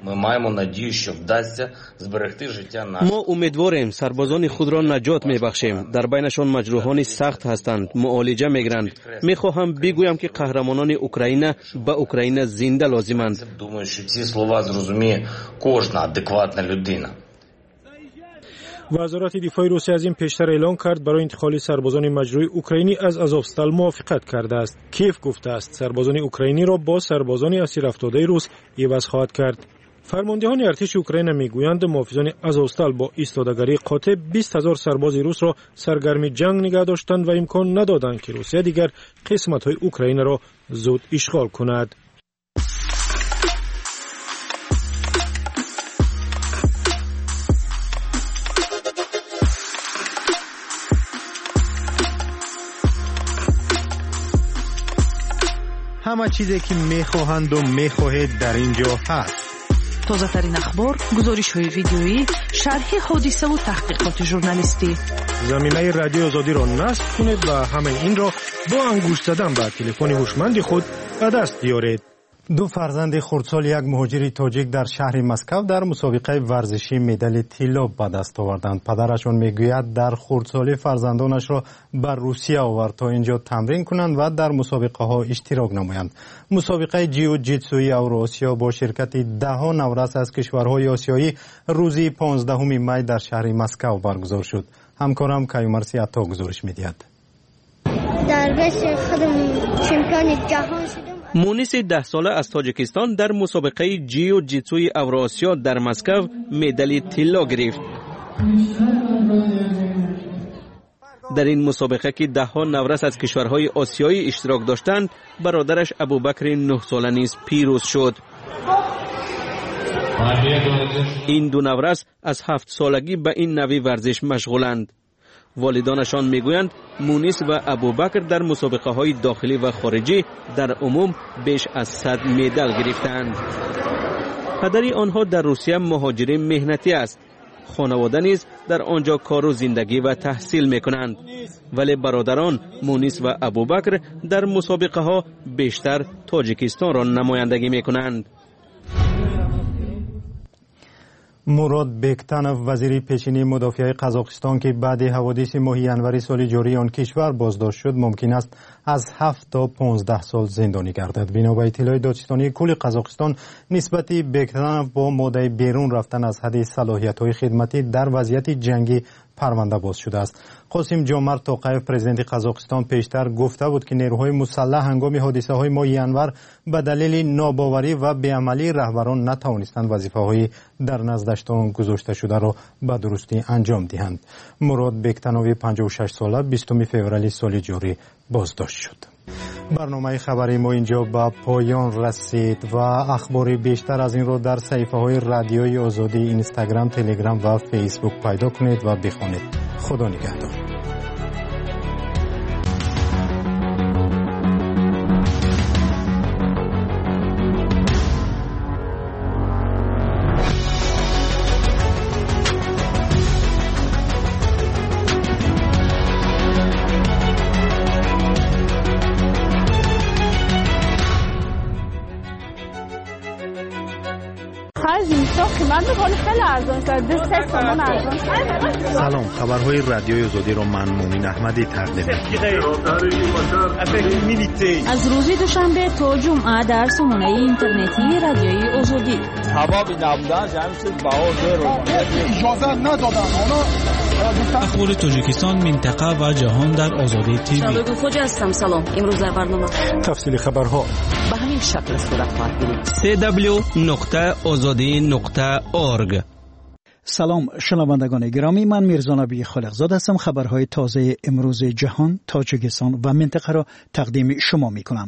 ما امیدواریم سربازان خود را نجات میبخشیم. در بینشان مجروحان سخت هستند، معالجه میگیرند. میخواهم بگویم که قهرمانان اوکراین به اوکراین زنده لازمند. وزارت دفاع روسیه از این پیشتر اعلان کرد برای انتقال سربازان مجروح اوکراینی از آزوفستال موافقت کرده است. کیف گفته است سربازان اوکراینی را با سربازان اسیر افتاده روس عوض خواهد کرد. فرماندهان ارتش اوکراین میگویند محافظان آزوفستال با ایستادگی قاطع 20,000 سرباز روس را سرگرم جنگ نگه داشتند و امکان ندادند که روسیه دیگر قسمت‌های اوکراین را زود اشغال کند. همه چیزی که میخواهند و میخواهید در اینجا هست. تازه ترین اخبار، گزارش های ویدیویی، شرح حادثه و تحقیقات ژورنالیستی. زمینه رادیو آزادی را نصب کنید و همه این را با انگشت زدن به تلفن هوشمند خود به دست بیارید. 2 فرزند خردسال یک مهاجر تاجیک در شهر مسکو در مسابقه ورزشی مدال طلا به دست آوردند. پدرشان میگوید در خردسالی فرزندانش را به روسیه آورد تا اینجا تمرین کنند و در مسابقه ها اشتراک نمایند. مسابقه جیو جیتسوی اوراسیا با شرکت 10 نورس از کشورهای آسیایی روز 15 می در شهر مسکو برگزار شد. همکارم کیومرسی عطا گزارش میدهد. در بین خودم چمپیون جهان شدم. مونیس 10 ساله از تاجیکستان در مسابقه جیو جیتسوی اوراسیا در مسکو مدال طلا گرفت. در این مسابقه که 10 نورس از کشورهای آسیایی اشتراک داشتند، برادرش ابوبکر 9 ساله نیز پیروز شد. این 2 نورس از 7 سالگی به این نوع ورزش مشغولند. والدانشان میگویند مونیس و ابوبکر در مسابقه های داخلی و خارجی در عموم بیش از 100 مدال گرفتند. پدری آنها در روسیه مهاجر مهنتی است. خانواده نیز در آنجا کار و زندگی و تحصیل میکنند. ولی برادران مونیس و ابوبکر در مسابقه ها بیشتر تاجیکستان را نمایندگی میکنند. مراد بکتانوف وزیر پیشینی مدافع قزاقستان که بعد حوادث ماه ینور سال جاری آن کشور بازداشت شد ممکن است از 7 تا 15 سال زندانی گردد. بنا به اطلاع دادستانی کل قزاقستان نسبت بکتانوف با مادع بیرون رفتن از حد صلاحیت‌های خدمتی در وضعیت جنگی پرونده باز شده است. قاسم جمعت توقیف پرزیدنت قزاقستان پیشتر گفته بود که نیروهای مسلح هنگام حادثه‌های ماه ینور به دلیل ناباوری و بیعملی رهبران نتوانستند وظیفه‌های در نزدشان گذاشته شده را به درستی انجام دهند. مراد بکتانوف 56 ساله 20 فوریه سال جاری بازداشت شد. برنامه خبری ما اینجا به پایان رسید و اخبار بیشتر از این را در صفحه های رادیوی آزادی اینستاگرام، تلگرام و فیسبوک پیدا کنید و بخوانید. خدا نگهدار. سلام، خبرهای رادیوی آزادی را من مومن احمدی تقدیم می‌کنم. از روز دوشنبه تا جمعه در سامانه اینترنتی رادیوی آزادی. اجازه ندادن اخبار تاجیکستان، منطقه و جهان در آزادی تیوی. خوش هستم. سلام. امروز در برنامه تفصیل خبرها به همین شکل صورت خواهد گرفت. www.azadi.org. سلام شنوندگان گرامی، من میرزا نبی خالقزاد هستم. خبرهای تازه امروز جهان، تاجیکستان و منطقه را تقدیم شما میکنم.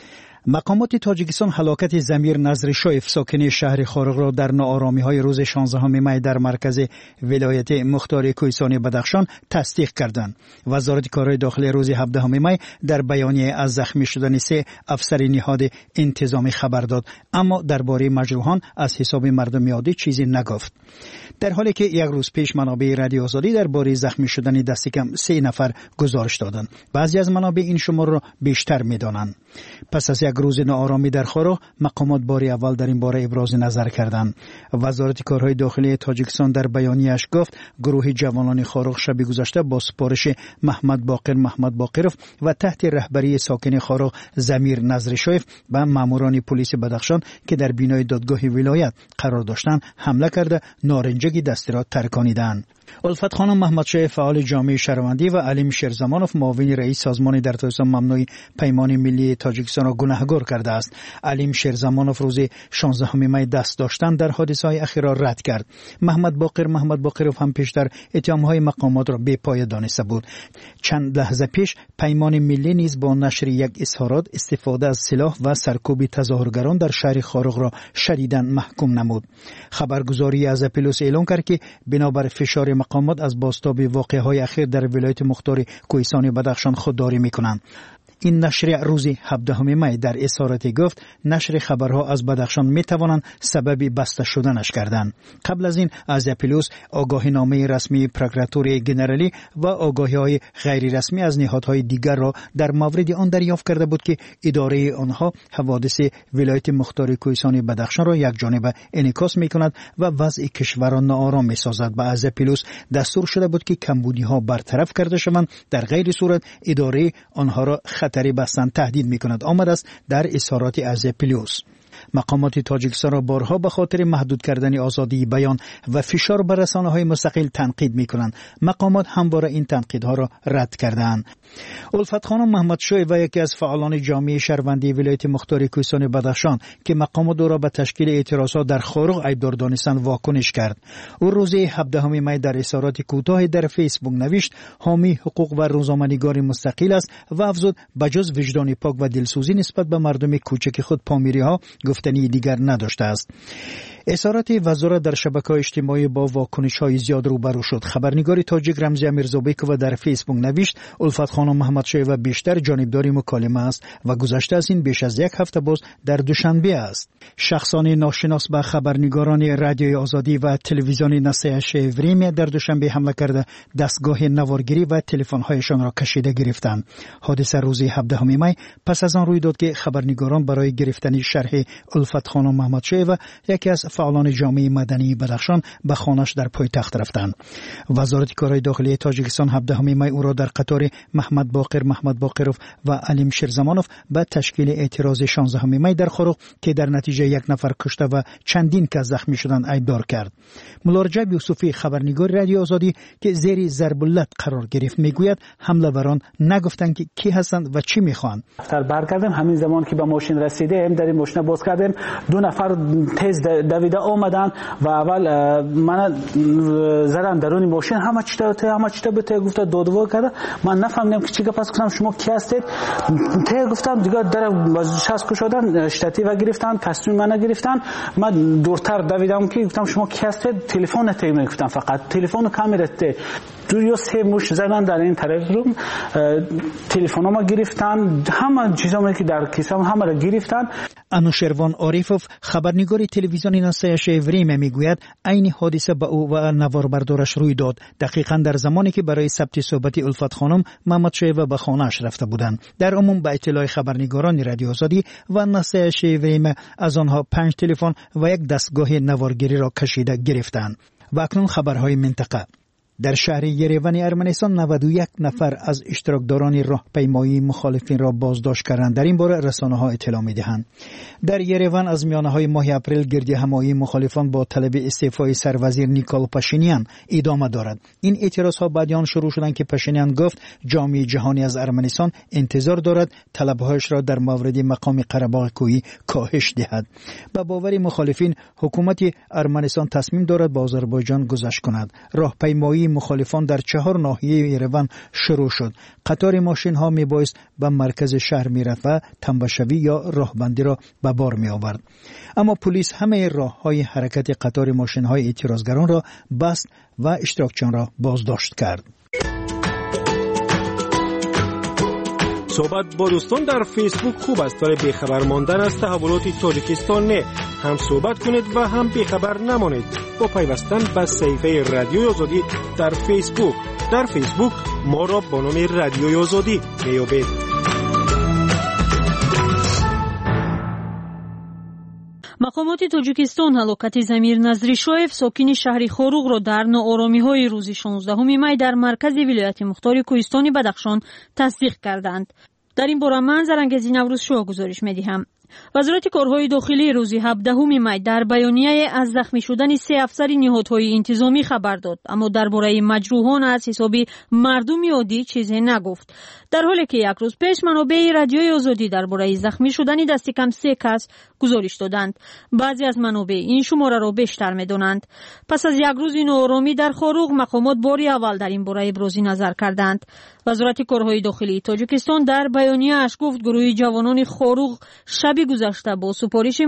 مقامات تاجیکستان هلاکت ضمیر نظرشویف ساکن شهر خارق را در ناآرامی‌های روز 16 می در مرکز ولایت مختار کوهستان بدخشان تصدیق کردند. وزارت کارهای داخلی روز 17 می در بیانیه از زخمی شدن 3 افسر نهاد انتظامی خبر داد، اما درباره مجروحان از حساب مردم عادی چیزی نگفت. در حالی که یک روز پیش منابع رادیو آزادی درباره زخمی شدن دست کم 3 نفر گزارش دادند. بعضی از منابع این شمار را بیشتر می‌دانند. پس از یک روز ناآرامی در خارق، مقامات بار اول در این باره ابراز نظر کردند. وزارت کارهای داخلی تاجیکستان در بیانیه‌اش گفت گروه جوانان خارق شب گذشته با سپارش محمد باقرov و تحت رهبری ساکن خارق ضمیر نظرشویف به ماموران پلیس بدخشان که در بینای دادگاه ولایت قرار داشتند حمله کرده نارنجک دستی را ترکانیدند. الفت خانم محمدشاه فعال جامعه شهروندی و علیم شیرزمانوف معاون رئیس سازمان در تاجیکستان ممنوع پیمان ملی تاجیکستان را گناهکار کرده است. علیم شیرزمانوف روز 16 می دست داشتن در حادثه‌های اخیر را رد کرد. محمد باقرov هم پیشتر اتهام‌های مقامات را بی پایه دانسته بود. چند لحظه پیش پیمان ملی نیز با نشر یک اظهارات استفاده از سلاح و سرکوب تظاهرگران در شهر خارق را شدیداً محکوم نمود. خبرگزاری از اپیلوس اعلام کرد که بنابر فشار مقامات از بازتاب واقعه‌های اخیر در ولایت مختار کوهستان بدخشان خودداری می‌کنند. این نشر روز 17 می در اظهاراتی گفت نشر خبرها از بدخشان می‌توانند سبب بسته شدنش کردند. قبل از این از اپیلوس آگاهینامه رسمی پروکراتور گنرالی و آگاهی‌های غیر رسمی از نهادهای دیگر را در مورد آن دریافت کرده بود که اداره آنها حوادث ولایت مختار کوهستان بدخشان را یکجانبه انعکاس می‌کند و وضع کشور را ناآرام می‌سازد. و از اپیلوس دستور شده بود که کمبودی‌ها برطرف کرده شوند، در غیر صورت اداره آنها را خطری بستن تهدید می‌کند. آمد است در اظهارات از اپیلوس. مقامات تاجیکستان را بارها به خاطر محدود کردن آزادی بیان و فشار بر رسانه‌های مستقل تنقید می‌کنند. مقامات همواره این تنقیدها را رد کردند. الفت خانم محمدشاه و یکی از فعالان جامعه شهروندی ولایت مختار کوهستان بدخشان که مقامات او را به تشکیل اعتراضات در خارق ایبدار دانستند واکنش کرد. او روز 17 می در اظهارات کوتاه در فیسبوک نوشت حامی حقوق و روزنامه‌نگار مستقل است و افزود بجز وجدان پاک و دلسوزی نسبت به مردم کوچک خود پامیری‌ها گفتنی دیگر نداشته است. اظهارات وزارت در شبکه‌های اجتماعی با واکنش‌های زیاد روبرو شد. خبرنگار تاجیک رمزی امیرزوبیکووا در فیسبوک نوشت الفت خانم محمدشاه و بیشتر جانبداری مکالمه است و گذشته از این بیش از یک هفته باز در دوشنبه است. شخصان ناشناس به خبرنگاران رادیوی آزادی و تلویزیون نصیحت وریم در دوشنبه حمله کرده دستگاه نوارگیری و تلفن‌هایشان را کشیده گرفتند. حادثه روز 17 می پس از آن روی داد که خبرنگاران برای گرفتن شرح الفت خانم محمدشاه و یکی از فعالان جامعه مدنی بدخشان به خانه‌اش در پایتخت رفتند. وزارت کارهای داخلی تاجیکستان 17 می او را در قطار محمد باقرов و علیم شیرزمانوف به تشکیل اعتراض 16 می در خروق که در نتیجه یک نفر کشته و چندین کس زخمی شدند ایدار کرد. ملارجب یوسفی خبرنگار رادیو آزادی که زیر ضرب اللت قرار گرفت میگوید حمله‌وران نگفتند که کی هستند و چی میخواهند. برگردیم همین زمان که به ماشین رسیدیم در این ماشین باز کردیم 2 نفر تیز دویده آمدن و اول من زدن درون ماشین همه چی بته گفت دادوار کرده. من نفهمیدم که چی گفت. گفتم شما کی هستید؟ ته گفتم دیگه در شاس کشودن شتاتی و گرفتن کاستوم منو گرفتن. من دورتر دویدم که گفتم شما کی هستید؟ تلفن ته گفتم فقط تلفن کامرا ته 2 3 مش زدن در این طرف رو تلفنامو گرفتن همه چیزایی که در کیسم همه را گرفتن. انوشروان عارفوف خبرنگار تلویزیون نصایش وریم میگوید عین حادثه به او و نواربردارش روی داد دقیقاً در زمانی که برای ثبت صحبت الفت خانم محمد شایوه به خانه‌اش رفته بودند. در عموم به اطلاع خبرنگاران رادیو آزادی و نصایش وریم از آنها 5 تلفن و یک دستگاه نوارگیری را کشیده گرفتند. و اکنون خبرهای منطقه. در شهر یریون ارمنستان 91 نفر از اشتراکداران راهپیمایی مخالفین را بازداشت کردند. در این باره رسانه‌ها اطلاع می‌دهند. در یریون از میانه‌های ماه اپریل گردهمایی مخالفان با طلب استعفای سروزیر نیکول پاشینیان ادامه دارد. این اعتراض‌ها بعد آن شروع شدند که پاشینیان گفت جامعه جهانی از ارمنستان انتظار دارد طلب‌هایش را در مورد مقام قره‌باغ کوهی کاهش دهد. با باور مخالفین حکومت ارمنستان تصمیم دارد با آذربایجان گذشت کند. راهپیمایی مخالفان در 4 ناحیه یریون شروع شد. قطار ماشین ها می بایست به مرکز شهر می رفت و تنبشوی یا راهبندی را به بار می آورد. اما پلیس همه راه های حرکت قطار ماشین های اعتراضگران را بست و اشتراکچیان را بازداشت کرد. صحبت با دوستان در فیسبوک خوب است ولی بیخبر ماندن از تحولات تاجیکستان نه. هم صحبت کنید و هم بیخبر نمانید با پیوستن به صفحه رادیوی آزادی در فیسبوک. در فیسبوک ما را با نام رادیوی آزادی میابید. مقامات تاجیکستان ҳалокати замир назришоев сокини шаҳри хоруғро дар нооромиҳои рӯзи 16 май дар маркази вилояти мухтори кӯҳистони бадахшон тасдиқ карданд. дар ин бора ман зарангези наврӯзшоҳ гузориш медиҳам. вазорати корҳои дохилии рӯзи 17 май дар баёнияе аз захмӣ шудани 3 афсари ниҳодҳои интизомӣ хабар дод, аммо дар бораи маҷрӯҳон аз ҳисоби мардуми оддӣ чизе нагуфт. дар ҳоле ки як рӯз пеш манобеи радиои озодӣ дар бораи захмӣ шудани дасти кам 3 кас гузориш доданд. баъзе аз манобеъ ин шумораро бештар медонанд. пас аз як рӯзи нооромӣ дар хоруғ мақомот бори аввал дар ин бора ибрози назар карданд. вазорати корҳои дохилии тоҷикистон дар баёнияаш гуфт гурӯҳи ҷавонони хоруғ шаби гузашта бо супориши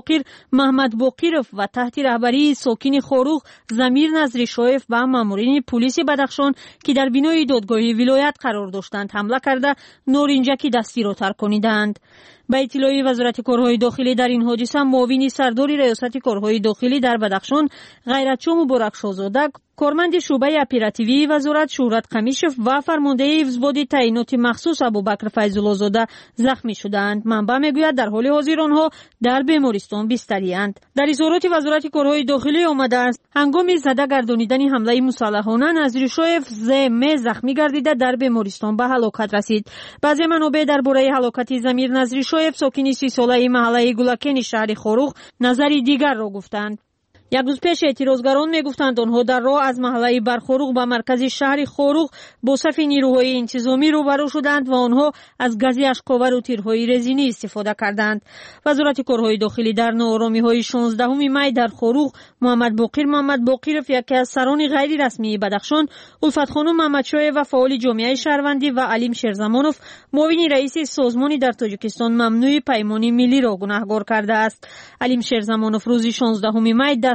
маҳмад боқиров ва таҳти раҳбарии сокини хоруғ замир назришоев ба маъмурини пулиси бадахшон ки дар бинои додгоҳи вилоят қарор доштанд ҳамла карда норинҷаки дастиро тарконидаанд. ба иттилои вазорати корҳои дохилӣ дар ин ҳодиса муовини сардори раёсати корҳои дохилӣ дар бадахшон ғайратчо муборак шозода, корманди шӯъбаи оперативии вазорат Шӯҳрат Қамишев ва фармондаи взводи таъиноти махсус Абубакр Файзуллозода захмӣ шуданд. манбаъ мегӯяд дар ҳоли ҳозир онҳо дар бемористон бистарианд. дар изҳороти вазорати корҳои дохилӣ омадааст ҳангоми зада гардонидани ҳамлаи мусаллаҳона Назришоев зме захмӣ гардида дар бемористон ба ҳалокат расид. баъзе манобеъ дар бораи ҳалокати Замир Назришоев сокини 30 солаи маҳаллаи Гулакени шаҳри Хоруғ назари дигарро гуфтанд. як рӯз пеш эътирозгарон мегуфтанд онҳо дар роҳ аз маҳаллаи Бархоруғ ба маркази шаҳри Хоруғ бо сафи нирӯҳои интизомӣ рӯбарӯ шуданд ва онҳо аз гази ашковару тирҳои резинӣ истифода карданд. вазорати корҳои дохилӣ дар нооромиҳои 16 май дар Хоруғ Маҳмад Боқиров яке аз сарони ғайрирасмии Бадахшон, Улфатхонум Маҳмадшоева фаъоли ҷомеаи шаҳрвандӣ ва Алим Шерзамонов муовини раиси созмони дар Тоҷикистон мамнӯи паймони миллиро гунаҳгор кардааст. Алим Шерзамонов рӯзи 16 май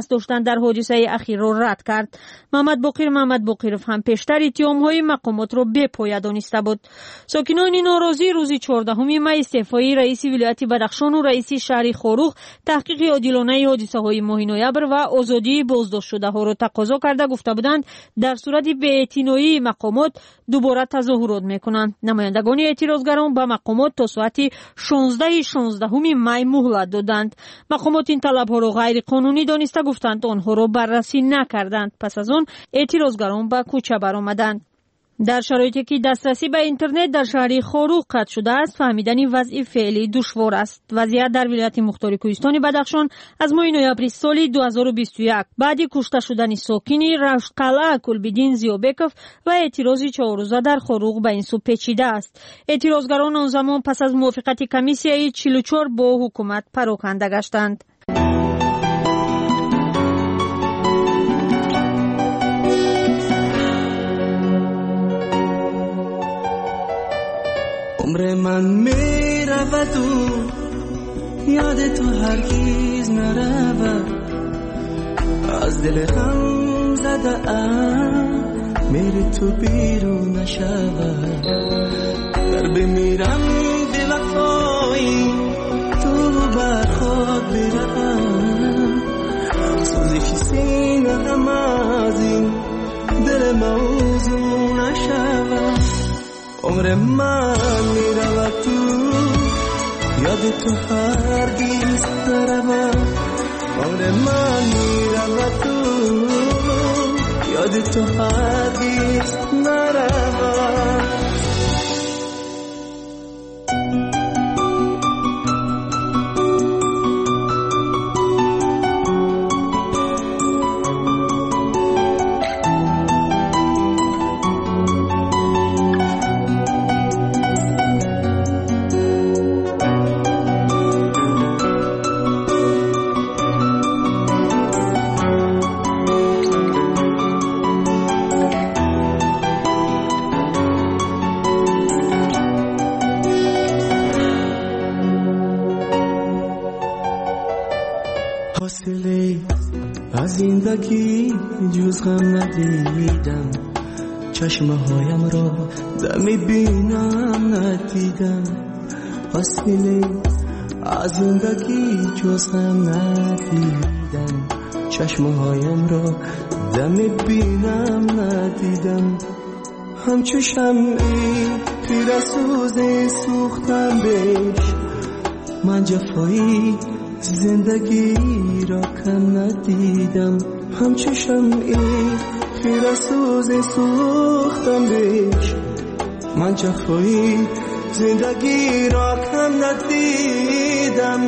دست داشتن در حادثه اخیر را رد کرد. محمد باقرов هم پیشتر اتهام‌های مقامات را بی‌پایه دانسته بود. ساکنان ناراضی روز 14 می استعفای رئیس ولایت بدخشان و رئیس شهر خاروق تحقیق عادلانه حادثه‌های ماه نوامبر و آزادی بازداشت شده‌ها را تقاضا کرده گفته بودند در صورت بی‌اعتنایی مقامات دوباره تظاهرات می‌کنند. نمایندگان اعتراضگران به مقامات تا ساعت 16 می مهلت دادند. مقامات این طلب‌ها را غیر قانونی دانسته گفتند آنها را بررسی نکردند. پس از آن اعتراضگران به کوچه برآمدند. در شرایطی که دسترسی به اینترنت در شهر خاروق قطع شده است، فهمیدن وضع فعلی دشوار است. وضعیت در ولایت مختار کوهستان بدخشان از ماه نوامبر سال 2021 بعد کشته شدن ساکنی رشتقلعه کلبدین زیابکوف و اعتراض 4 روزه در خاروق به این سو پیچیده است. اعتراضگران آن زمان پس از موافقت کمیسیه 44 با حکومت پراکنده گشتند. عمر من می رود و یاد تو هرگیز نرود، از دل غم زده ام میری تو بیرون نشود. در بمیرم به وفایی تو بر خود بروم، سوزش سینه غم از این دل موضوع نشود. عمر من میرود تو یاد تو هرگیز نرود. عمر من میرود تو یاد تو هرگیز نرود. حاصله از زندگی جز غم ندیدم، چشمهایم را دمی بینم ندیدم. حاصله از زندگی جز غم ندیدم، چشمهایم را دمی بینم ندیدم. همچو شمعی پیر سوز سوختم بهش، من جفایی زندگی را کم ندیدم. همچو شمعی پیر سوز سوختم بهش، من جفایی زندگی را کم ندیدم.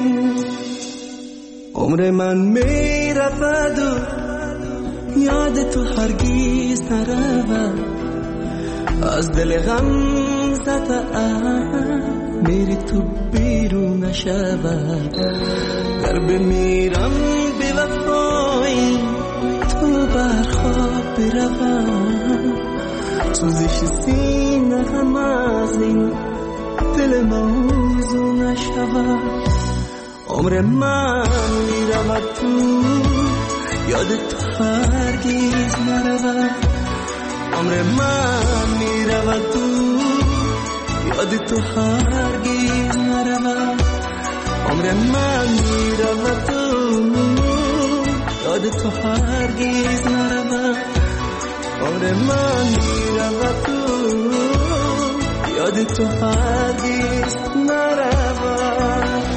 عمر من می رود و یاد تو هرگیز نرود، از دل غم زده ام میری تو بیرون نشود. در بمیرم به وفایی تو بر خواب بروم، سوزش سینه غم از این دل موضوع نشود. عمر من میرود تو یاد تو هرگیز نرود. عمر من میرود تو یاد تو هرگیز نرود. عمر من میرود تو یاد تو هرگیز نرود. عمر من میرود تو یاد تو هرگیز نرود.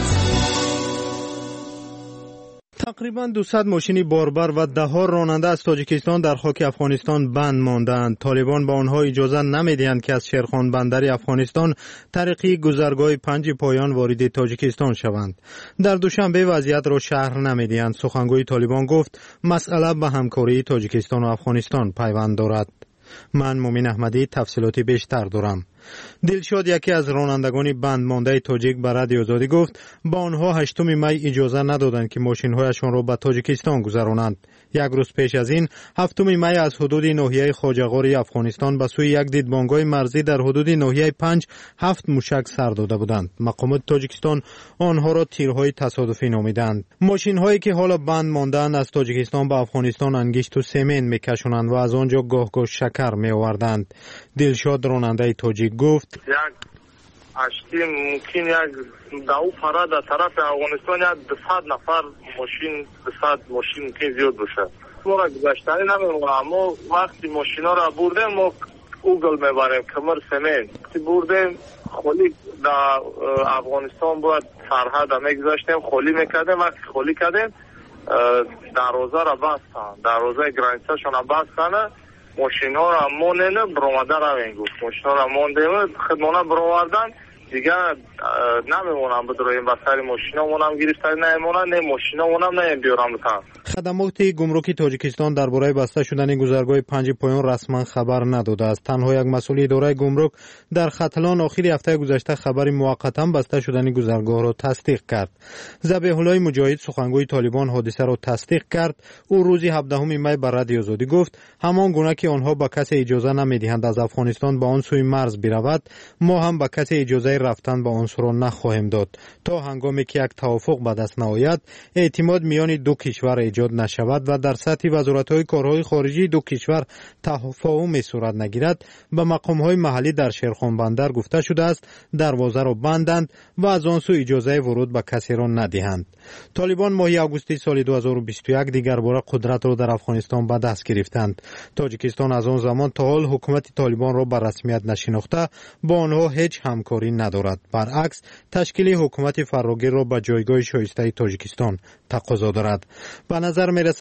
تقریبا 200 ماشین باربر و ده‌ها راننده از تاجیکستان در خاک افغانستان بند ماندند. طالبان به آنها اجازه نمیدهند که از شیرخان بندر افغانستان طریقی گذرگاه 5 پایان وارد تاجیکستان شوند. در دوشنبه وضعیت را شرح نمیدهند. سخنگوی طالبان گفت مسئله به همکاری تاجیکستان و افغانستان پیوند دارد. من مومن احمدی تفصیلات بیشتر دارم. دلشاد یکی از رانندگان بند مانده تاجیک به رادیو آزادی گفت با آنها 8 می اجازه ندادند که ماشین‌هایشان را به تاجیکستان گذرانند. یک روز پیش از این 7 می از حدود ناحیه خواجه‌غاری افغانستان به سوی یک دیدبانگاه مرزی در حدود ناحیه 5 7 موشک سر داده بودند. مقامات تاجیکستان آنها را تیرهای تصادفی نامیدند. ماشین‌هایی که حالا بند مانده‌اند از تاجیکستان به افغانستان انگشت و سمنت می‌کشانند و از آنجا گاه شکر می‌آوردند. دلشاد راننده تاجیک گفت اشتی ممکن یک دو فرا در طرف افغانستان 200 نفر ماشین 200 ماشین ممکن زیاد باشه. ما را گذشتنی نمیمونه، اما وقتی ماشینا را بردیم ما اوگل میبریم کمر سمنت بردیم خالی در افغانستان باید سرحد میگذاشتیم خالی میکردیم. وقتی خالی کردیم دروازه را بستن، دروازه گرانساشون را بستن، ماشین ها را مانده برآمده رویم گفت ماشین ها را مانده خدمانه برآوردن دیگه نمیمونم بدرویم بسر ماشین ها مونم گرفتن نمیمونم نه ماشین ها مونم نه بیارم بتن. خدمات گمرکی تاجیکستان درباره بسته شدن گذرگاه 5 پایان رسما خبر نداده است. تنها یک مسئول اداره گمرک در ختلان آخر هفته گذشته خبر موقتا بسته شدن گذرگاه را تصدیق کرد. ذبیح الله مجاهد سخنگوی طالبان حادثه را تصدیق کرد. او روز 17 می به رادیو آزادی گفت همان گونه که آنها به کسی اجازه نمیدهند از افغانستان به آن سوی مرز برود، ما هم به کسی اجازه رفتن به آن سو را نخواهیم داد تا هنگامی که یک توافق به دست نآید، اعتماد میان دو کشور ایجاد نشود و در سطح وزارت‌های کارهای خارجی دو کشور تفاهم صورت نگیرد. به مقام‌های محلی در شیرخان بندر گفته شده است دروازه را بندند و از آن سو اجازه ورود به کسی را ندهند. طالبان ماه آگوست سال 2021 دیگر بار قدرت را در افغانستان به دست گرفتند. تاجیکستان از آن زمان تا حال حکومت طالبان را به رسمیت نشناخته با آنها هیچ همکاری ندارد. برعکس تشکیل حکومت فراگیر را به جایگاه شایسته تاجیکستان تقاضا دارد. به نظر می‌رسد